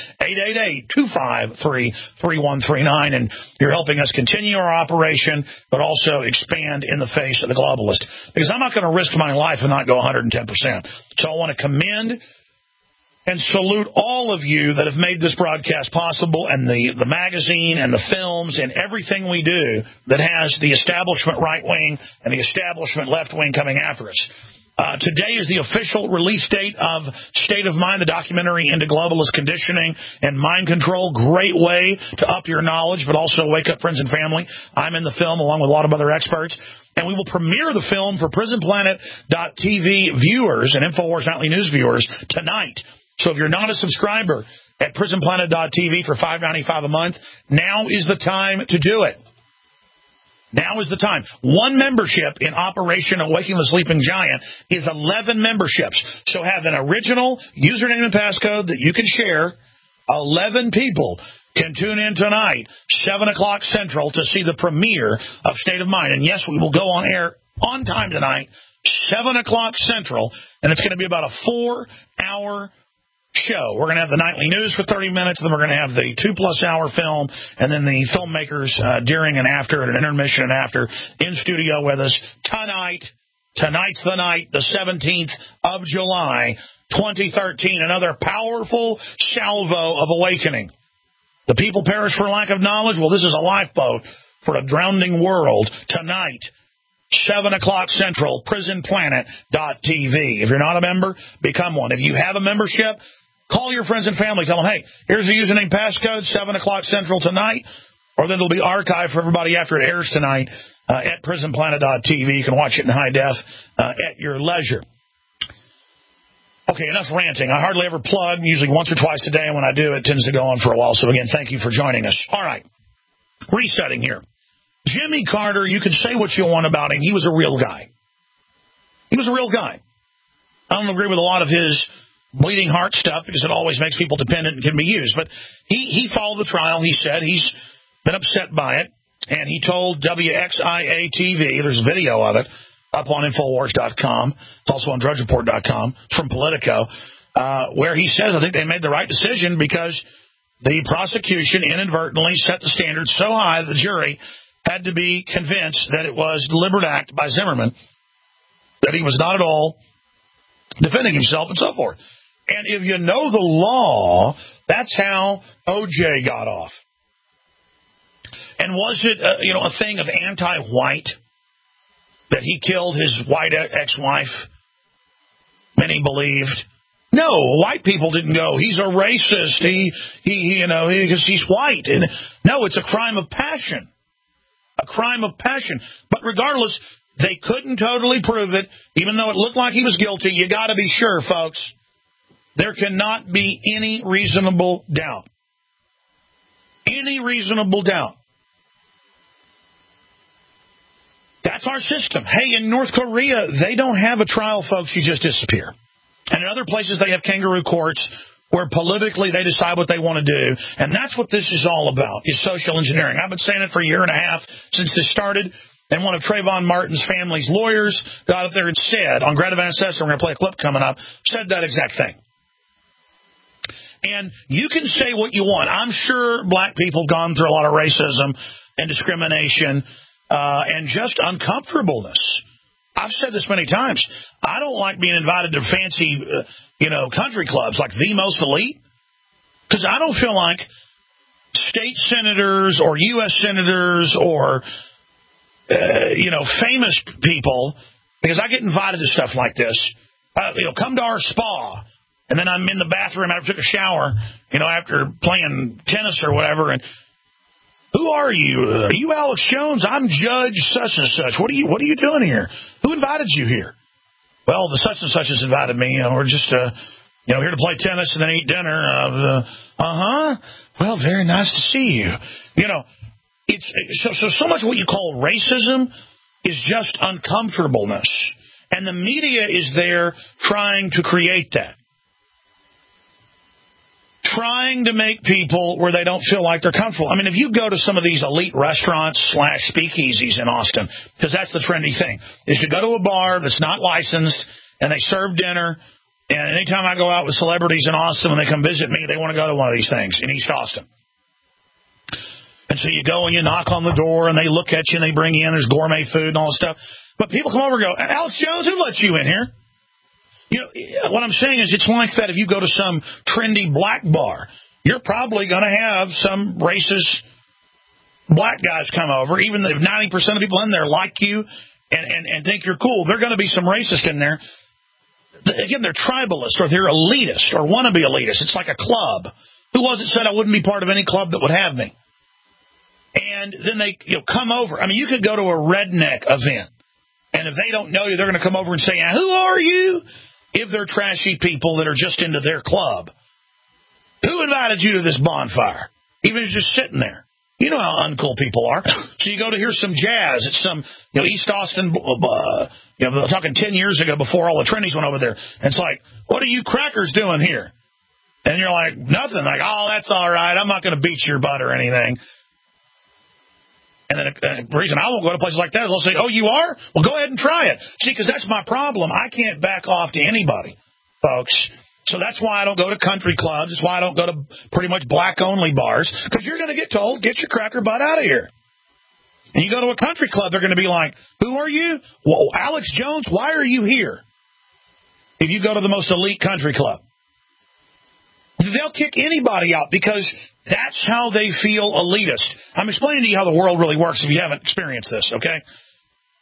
888-253-3139, and you're helping us continue our operation, but also expand in the face of the globalist. Because I'm not going to risk my life and not go 110%. So I want to commend and salute all of you that have made this broadcast possible, and the magazine and the films and everything we do that has the establishment right wing and the establishment left wing coming after us. Today is the official release date of State of Mind, the documentary into globalist conditioning and mind control. Great way to up your knowledge, but also wake up friends and family. I'm in the film along with a lot of other experts. And we will premiere the film for PrisonPlanet.tv viewers and InfoWars Nightly News viewers tonight. So if you're not a subscriber at PrisonPlanet.tv for $5.95 a month, now is the time to do it. Now is the time. One membership in Operation Awakening the Sleeping Giant is 11 memberships. So have an original username and passcode that you can share. 11 people can tune in tonight, 7 o'clock Central, to see the premiere of State of Mind. And yes, we will go on air on time tonight, 7 o'clock Central, and it's going to be about a 4-hour show. We're going to have the nightly news for 30 minutes, then we're going to have the 2+ hour film, and then the filmmakers during and after, and an intermission and after, in studio with us tonight. Tonight's the night, the 17th of July, 2013. Another powerful salvo of awakening. The people perish for lack of knowledge. Well, this is a lifeboat for a drowning world. Tonight, 7 o'clock Central, prisonplanet.tv. If you're not a member, become one. If you have a membership, call your friends and family. Tell them, hey, here's the username passcode, 7 o'clock Central tonight, or then it'll be archived for everybody after it airs tonight at prisonplanet.tv. You can watch it in high def at your leisure. Okay, enough ranting. I hardly ever plug, usually once or twice a day, and when I do, it tends to go on for a while. So, again, thank you for joining us. All right, resetting here. Jimmy Carter, you can say what you want about him. He was a real guy. He was a real guy. I don't agree with a lot of his bleeding heart stuff because it always makes people dependent and can be used. But he followed the trial. He said he's been upset by it. And he told WXIA-TV, there's a video of it, up on Infowars.com. It's also on DrudgeReport.com. It's from Politico, where he says, I think they made the right decision because the prosecution inadvertently set the standard so high that the jury had to be convinced that it was a deliberate act by Zimmerman, that he was not at all defending himself and so forth. And if you know the law, that's how O.J. got off. And was it, a thing of anti-white, that he killed his white ex-wife? Many believed. No, white people didn't go, he's a racist, because he's white. And no, it's a crime of passion. A crime of passion. But regardless, they couldn't totally prove it, even though it looked like he was guilty. You got to be sure, folks. There cannot be any reasonable doubt. Any reasonable doubt. That's our system. Hey, in North Korea, they don't have a trial, folks. You just disappear. And in other places, they have kangaroo courts where politically they decide what they want to do. And that's what this is all about, is social engineering. I've been saying it for a year and a half since this started. And one of Trayvon Martin's family's lawyers got up there and said, on Greta Van Sessa, we're going to play a clip coming up, said that exact thing. And you can say what you want. I'm sure black people have gone through a lot of racism and discrimination and just uncomfortableness. I've said this many times. I don't like being invited to fancy, country clubs like the most elite, because I don't feel like state senators or U.S. senators or, famous people, because I get invited to stuff like this, come to our spa, and then I'm in the bathroom after I took a shower, after playing tennis or whatever, and who are you? Are you Alex Jones? I'm Judge such and such. What are you doing here? Who invited you here? Well, the such and such has invited me. We're just, here to play tennis and then eat dinner. Well, very nice to see you. It's so much what you call racism is just uncomfortableness. And the media is there trying to create that. Trying to make people where they don't feel like they're comfortable. I mean, if you go to some of these elite restaurants / speakeasies in Austin, because that's the trendy thing, is to go to a bar that's not licensed and they serve dinner. And anytime I go out with celebrities in Austin, when they come visit me, they want to go to one of these things in East Austin. And so you go and you knock on the door and they look at you and they bring you in. There's gourmet food and all this stuff. But people come over and go, Alex Jones, who let you in here? What I'm saying is it's like that if you go to some trendy black bar. You're probably going to have some racist black guys come over, even if 90% of people in there like you and think you're cool. There are going to be some racist in there. Again, they're tribalist or they're elitist or want to be elitist. It's like a club. Who was it said I wouldn't be part of any club that would have me? And then they come over. I mean, you could go to a redneck event, and if they don't know you, they're going to come over and say, who are you? If they're trashy people that are just into their club. Who invited you to this bonfire? Even if you're just sitting there. You know how uncool people are. So you go to hear some jazz at some East Austin, talking 10 years ago before all the trendies went over there. And it's like, what are you crackers doing here? And you're like, nothing. Like, that's all right. I'm not going to beat your butt or anything. And then the reason I won't go to places like that is they'll say, you are? Well, go ahead and try it. See, because that's my problem. I can't back off to anybody, folks. So that's why I don't go to country clubs. That's why I don't go to pretty much black-only bars, because you're going to get told, get your cracker butt out of here. And you go to a country club, they're going to be like, who are you? Well, Alex Jones, why are you here? If you go to the most elite country club. They'll kick anybody out because that's how they feel elitist. I'm explaining to you how the world really works if you haven't experienced this, okay?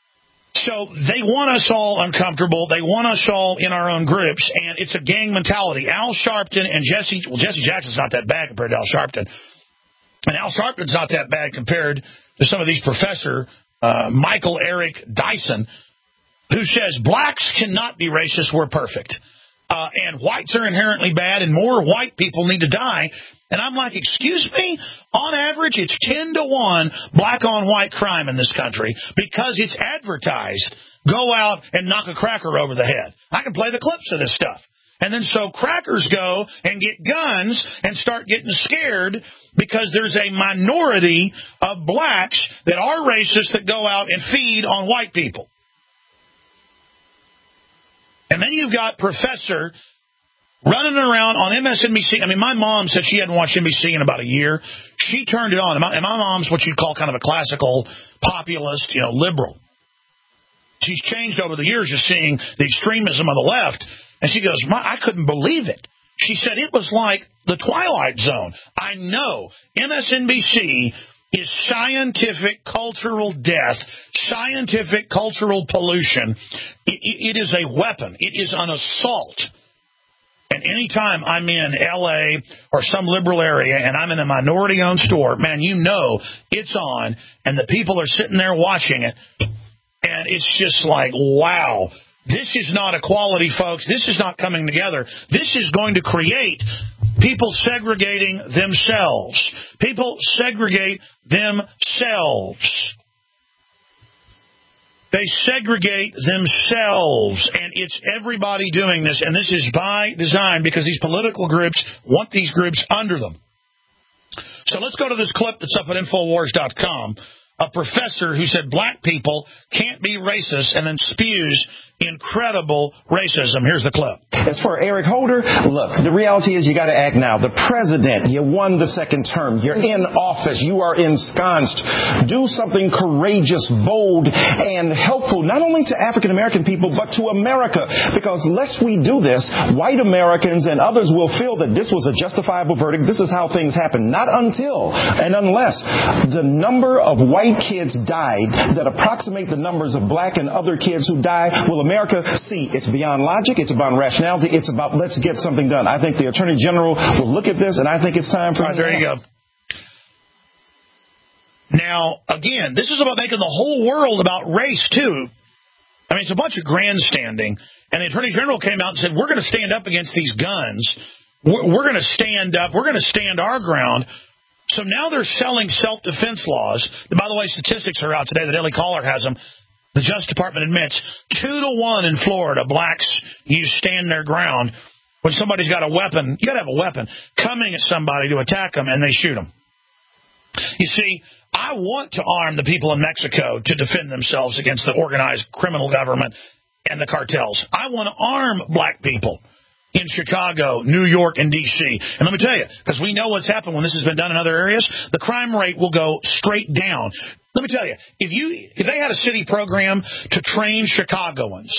So they want us all uncomfortable. They want us all in our own groups, and it's a gang mentality. Al Sharpton and Jesse Jackson's not that bad compared to Al Sharpton. And Al Sharpton's not that bad compared to some of these Professor Michael Eric Dyson, who says blacks cannot be racist, we're perfect. And whites are inherently bad, and more white people need to die. And I'm like, excuse me? On average, it's 10-to-1 black-on-white crime in this country because it's advertised. Go out and knock a cracker over the head. I can play the clips of this stuff. And then so crackers go and get guns and start getting scared because there's a minority of blacks that are racist that go out and feed on white people. And then you've got Professor running around on MSNBC. I mean, my mom said she hadn't watched NBC in about a year. She turned it on. And my mom's what you'd call kind of a classical populist, liberal. She's changed over the years just seeing the extremism of the left. And she goes, I couldn't believe it. She said it was like the Twilight Zone. I know MSNBC is scientific cultural death, scientific cultural pollution. It is a weapon. It is an assault. And anytime I'm in L.A. or some liberal area and I'm in a minority-owned store, man, it's on, and the people are sitting there watching it, and it's just like, wow, this is not equality, folks. This is not coming together. This is going to create people segregating themselves. People segregate themselves. They segregate themselves, and it's everybody doing this, and this is by design because these political groups want these groups under them. So let's go to this clip that's up at Infowars.com. A professor who said black people can't be racist and then spews incredible racism. Here's the clip. As for Eric Holder, look, the reality is you got to act now. The president, you won the second term. You're in office. You are ensconced. Do something courageous, bold, and helpful, not only to African-American people, but to America. Because lest we do this, white Americans and others will feel that this was a justifiable verdict. This is how things happen. Not until and unless the number of white kids died that approximate the numbers of black and other kids who die will America see. It's beyond logic. It's about rationality. It's about let's get something done. I think the Attorney General will look at this, and I think it's time for... Right, there you go. Now, again, this is about making the whole world about race, too. I mean, it's a bunch of grandstanding. And the Attorney General came out and said, we're going to stand up against these guns. We're going to stand up. We're going to stand our ground. So now they're selling self-defense laws. By the way, statistics are out today. The Daily Caller has them. The Justice Department admits 2-to-1 in Florida, blacks stand their ground. When somebody's got a weapon, you got to have a weapon, coming at somebody to attack them, and they shoot them. You see, I want to arm the people in Mexico to defend themselves against the organized criminal government and the cartels. I want to arm black people in Chicago, New York, and D.C. And let me tell you, because we know what's happened when this has been done in other areas, the crime rate will go straight down. Let me tell you, if they had a city program to train Chicagoans,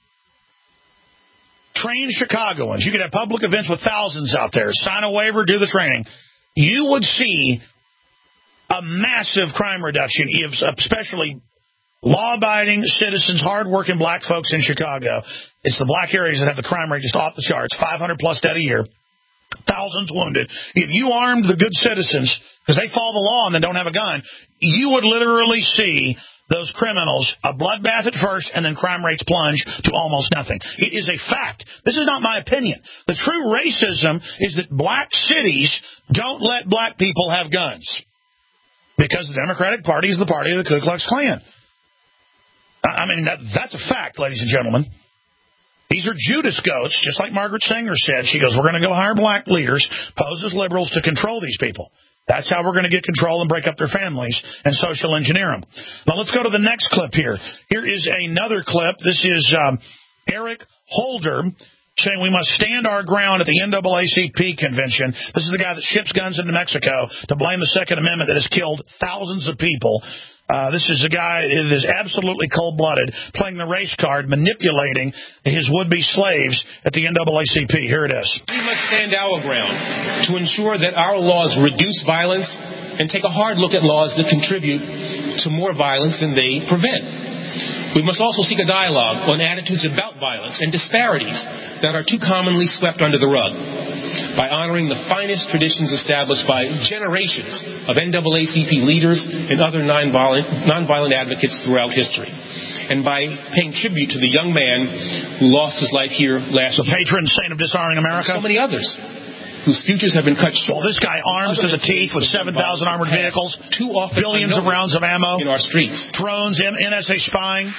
you could have public events with thousands out there, sign a waiver, do the training, you would see a massive crime reduction, especially law-abiding citizens, hard-working black folks in Chicago. It's the black areas that have the crime rate just off the charts, 500-plus dead a year, thousands wounded. If you armed the good citizens, because they follow the law and then don't have a gun, you would literally see those criminals a bloodbath at first and then crime rates plunge to almost nothing. It is a fact. This is not my opinion. The true racism is that black cities don't let black people have guns because the Democratic Party is the party of the Ku Klux Klan. I mean, that's a fact, ladies and gentlemen. These are Judas goats, just like Margaret Sanger said. She goes, we're going to go hire black leaders, pose as liberals to control these people. That's how we're going to get control and break up their families and social engineer them. Now, let's go to the next clip here. Here is another clip. This is Eric Holder saying we must stand our ground at the NAACP convention. This is the guy that ships guns into Mexico to blame the Second Amendment that has killed thousands of people. This is a guy that is absolutely cold-blooded, playing the race card, manipulating his would-be slaves at the NAACP. Here it is. We must stand our ground to ensure that our laws reduce violence and take a hard look at laws that contribute to more violence than they prevent. We must also seek a dialogue on attitudes about violence and disparities that are too commonly swept under the rug. By honoring the finest traditions established by generations of NAACP leaders and other nonviolent advocates throughout history. And by paying tribute to the young man who lost his life here last year. The patron saint of disarming America. And so many others whose futures have been cut short. Well, this guy arms to the teeth with 7,000 armored vehicles, billions of rounds of ammo, in our streets, drones, NSA spying,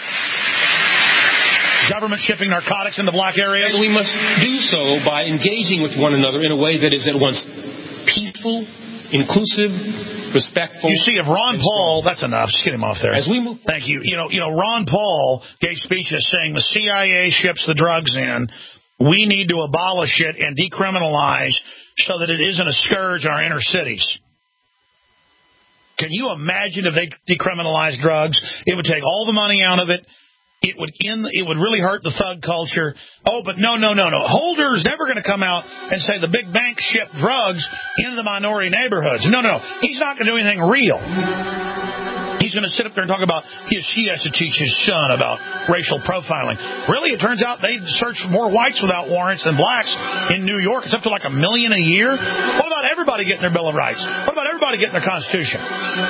government shipping narcotics into black areas. And we must do so by engaging with one another in a way that is at once peaceful, inclusive, respectful. You see, if Ron Paul, that's enough. Just get him off there. As we move, thank you. You know, Ron Paul gave speeches saying the CIA ships the drugs in. We need to abolish it and decriminalize so that it isn't a scourge in our inner cities. Can you imagine if they decriminalized drugs? It would take all the money out of it. It would really hurt the thug culture. Oh, but no. Holder's never going to come out and say the big banks ship drugs into the minority neighborhoods. No. He's not going to do anything real. He's going to sit up there and talk about he has to teach his son about racial profiling. Really, it turns out they search more whites without warrants than blacks in New York. It's up to like 1 million a year. What about everybody getting their Bill of Rights? What about everybody getting their Constitution?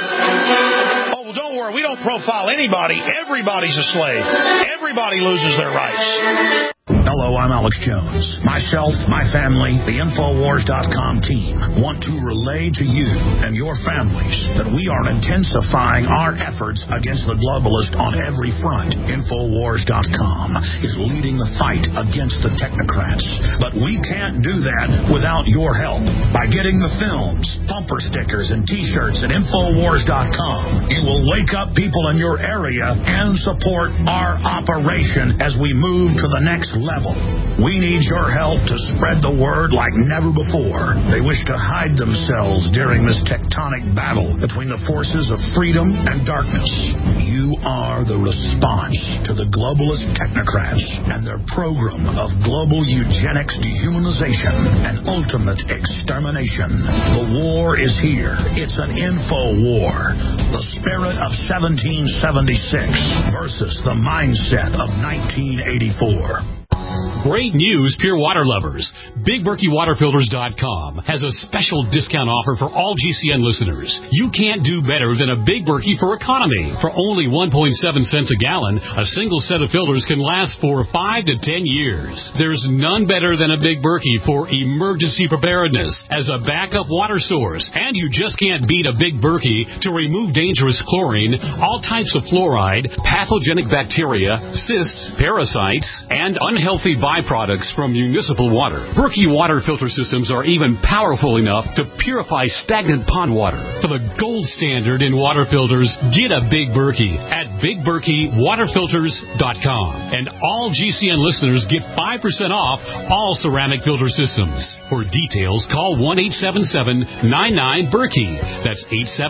Oh, well, don't worry. We don't profile anybody. Everybody's a slave. Everybody loses their rights. Hello, I'm Alex Jones. Myself, my family, the Infowars.com team want to relay to you and your families that we are intensifying our efforts against the globalist on every front. Infowars.com is leading the fight against the technocrats. But we can't do that without your help. By getting the films, bumper stickers, and T-shirts at Infowars.com, it will wake up people in your area and support our operation as we move to the next level. We need your help to spread the word like never before. They wish to hide themselves during this tectonic battle between the forces of freedom and darkness. You are the response to the globalist technocrats and their program of global eugenics, dehumanization, and ultimate extermination. The war is here. It's an info war. The spirit of 1776 versus the mindset of 1984. Great news, pure water lovers. BigBerkeyWaterFilters.com has a special discount offer for all GCN listeners. You can't do better than a Big Berkey for economy. For only 1.7 cents a gallon, a single set of filters can last for 5 to 10 years. There's none better than a Big Berkey for emergency preparedness as a backup water source. And you just can't beat a Big Berkey to remove dangerous chlorine, all types of fluoride, pathogenic bacteria, cysts, parasites, and unhealthy byproducts from municipal water. Berkey water filter systems are even powerful enough to purify stagnant pond water. For the gold standard in water filters, get a Big Berkey at BigBerkeyWaterFilters.com. And all GCN listeners get 5% off all ceramic filter systems. For details, call 1-877-99-BERKEY. That's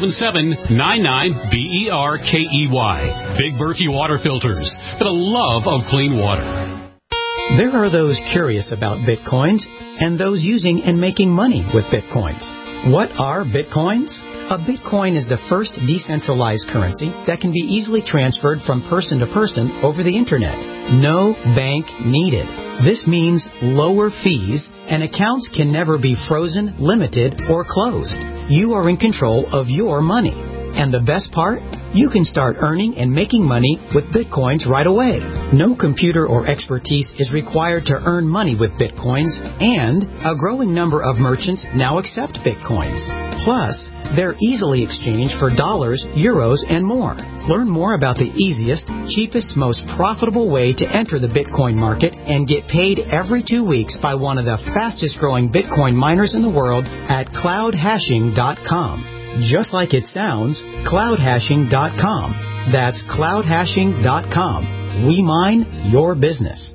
877-99-BERKEY. Big Berkey Water Filters, for the love of clean water. There are those curious about Bitcoins and those using and making money with Bitcoins. What are Bitcoins? A Bitcoin is the first decentralized currency that can be easily transferred from person to person over the Internet. No bank needed. This means lower fees, and accounts can never be frozen, limited, or closed. You are in control of your money. And the best part? You can start earning and making money with Bitcoins right away. No computer or expertise is required to earn money with Bitcoins, and a growing number of merchants now accept Bitcoins. Plus, they're easily exchanged for dollars, euros, and more. Learn more about the easiest, cheapest, most profitable way to enter the Bitcoin market and get paid every 2 weeks by one of the fastest growing Bitcoin miners in the world at cloudhashing.com. Just like it sounds, cloudhashing.com. That's cloudhashing.com. We mine your business.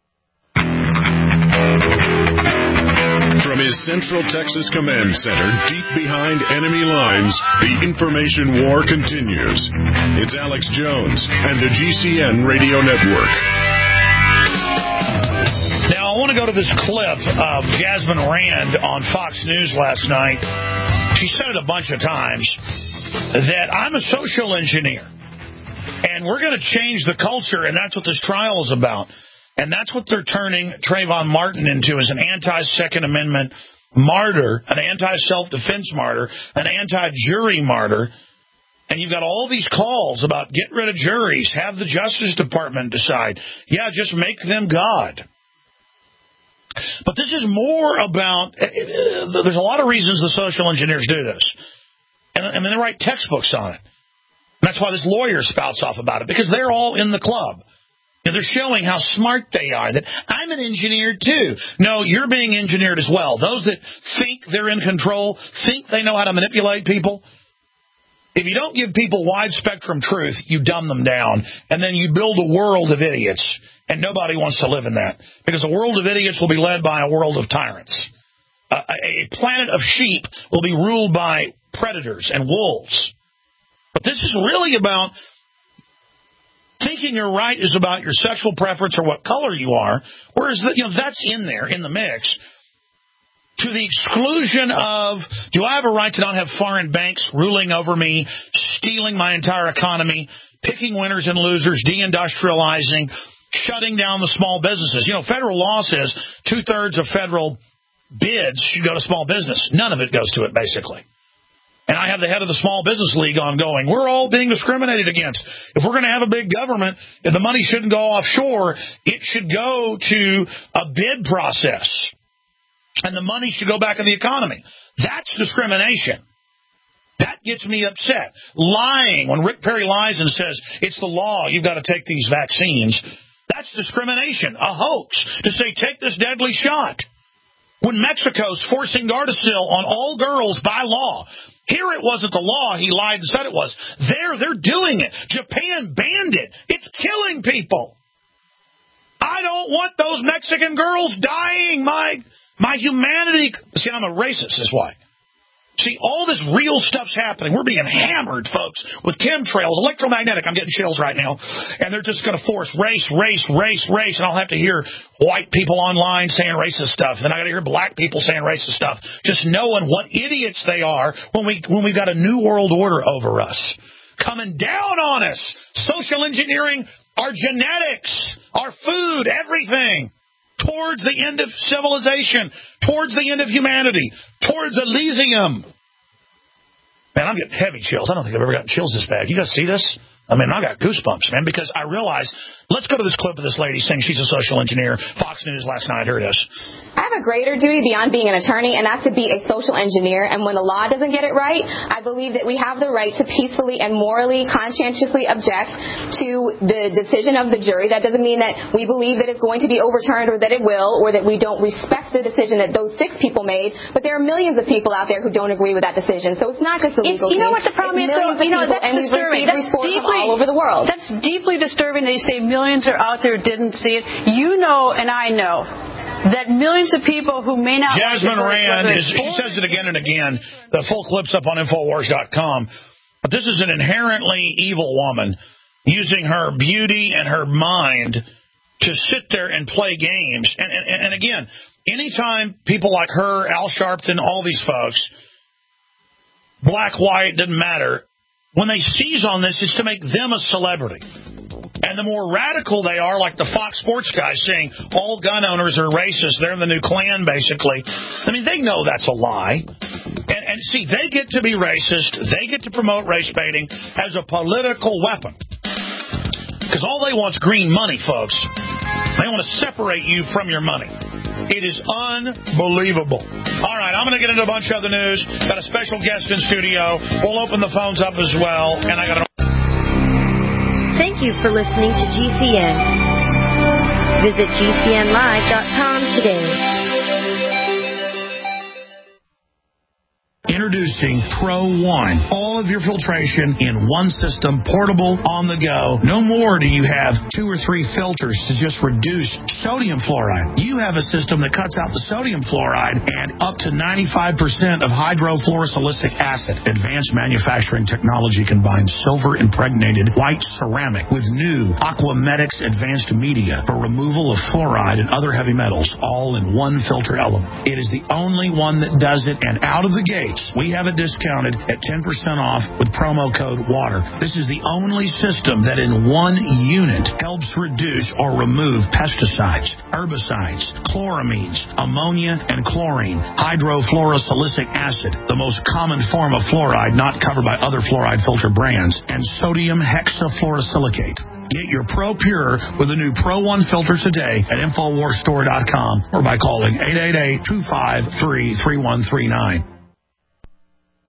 From his Central Texas Command Center, deep behind enemy lines, the information war continues. It's Alex Jones and the GCN Radio Network. Now, I want to go to this clip of Jasmine Rand on Fox News last night. She said it a bunch of times that I'm a social engineer. And And we're going to change the culture, and that's what this trial is about. And that's what they're turning Trayvon Martin into, as an anti-Second Amendment martyr, an anti-self-defense martyr, an anti-jury martyr. And you've got all these calls about get rid of juries, have the Justice Department decide. Yeah, just make them God. But this is more about, there's a lot of reasons the social engineers do this. And they write textbooks on it. And that's why this lawyer spouts off about it, because they're all in the club. And they're showing how smart they are, that I'm an engineer too. No, you're being engineered as well. Those that think they're in control, think they know how to manipulate people. If you don't give people wide spectrum truth, you dumb them down, and then you build a world of idiots, and nobody wants to live in that, because a world of idiots will be led by a world of tyrants. A planet of sheep will be ruled by predators and wolves. But this is really about thinking your right is about your sexual preference or what color you are, whereas that's in there, in the mix, to the exclusion of, do I have a right to not have foreign banks ruling over me, stealing my entire economy, picking winners and losers, deindustrializing, shutting down the small businesses? Federal law says 2/3 of federal bids should go to small business. None of it goes to it, basically. And I have the head of the Small Business League ongoing. We're all being discriminated against. If we're going to have a big government, if the money shouldn't go offshore, it should go to a bid process. And the money should go back in the economy. That's discrimination. That gets me upset. Lying, when Rick Perry lies and says, it's the law, you've got to take these vaccines, that's discrimination, a hoax, to say, take this deadly shot. When Mexico's forcing Gardasil on all girls by law, here it wasn't the law, he lied and said it was. They're doing it. Japan banned it. It's killing people. I don't want those Mexican girls dying. My humanity. See, I'm a racist, is why. See, all this real stuff's happening. We're being hammered, folks, with chemtrails, electromagnetic. I'm getting chills right now. And they're just going to force race. And I'll have to hear white people online saying racist stuff. Then I got to hear black people saying racist stuff. Just knowing what idiots they are when we've got a new world order over us. Coming down on us. Social engineering our genetics, our food, everything. Towards the end of civilization, towards the end of humanity, towards Elysium. Man, I'm getting heavy chills. I don't think I've ever gotten chills this bad. You guys see this? I mean, I got goosebumps, man, because I realized, let's go to this clip of this lady saying she's a social engineer. Fox News last night. Here it is. I have a greater duty beyond being an attorney, and that's to be a social engineer. And when the law doesn't get it right, I believe that we have the right to peacefully and morally, conscientiously object to the decision of the jury. That doesn't mean that we believe that it's going to be overturned or that it will, or that we don't respect the decision that those 6 people made. But there are millions of people out there who don't agree with that decision. So it's not just the legal team. You know what the problem is? That's disturbing. That's deeply all over the world. That's deeply disturbing. They say millions are out there who didn't see it. You know, and I know that millions of people who may not. Jasmine Rand, she says it again and again. The full clip's up on Infowars.com. But this is an inherently evil woman using her beauty and her mind to sit there and play games. And again, anytime people like her, Al Sharpton, all these folks, black, white, doesn't matter, when they seize on this, it's to make them a celebrity. And the more radical they are, like the Fox Sports guys saying all gun owners are racist, they're in the new Klan, basically. I mean, they know that's a lie. And see, they get to be racist. They get to promote race baiting as a political weapon. Because all they want is green money, folks. They want to separate you from your money. It is unbelievable. All right, I'm going to get into a bunch of other news. Got a special guest in studio. We'll open the phones up as well. And I got Thank you for listening to GCN. Visit GCNlive.com today. Introducing Pro One. All of your filtration in one system, portable, on the go. No more do you have 2 or 3 filters to just reduce sodium fluoride. You have a system that cuts out the sodium fluoride and up to 95% of hydrofluorosilicic acid. Advanced manufacturing technology combines silver-impregnated white ceramic with new Aquamedics advanced media for removal of fluoride and other heavy metals, all in one filter element. It is the only one that does it, and out of the gates, We have it discounted at 10% off with promo code WATER. This is the only system that in one unit helps reduce or remove pesticides, herbicides, chloramines, ammonia, and chlorine, hydrofluorosilicic acid, the most common form of fluoride not covered by other fluoride filter brands, and sodium hexafluorosilicate. Get your Pro Pure with the new Pro 1 filter today at InfoWarsStore.com or by calling 888-253-3139.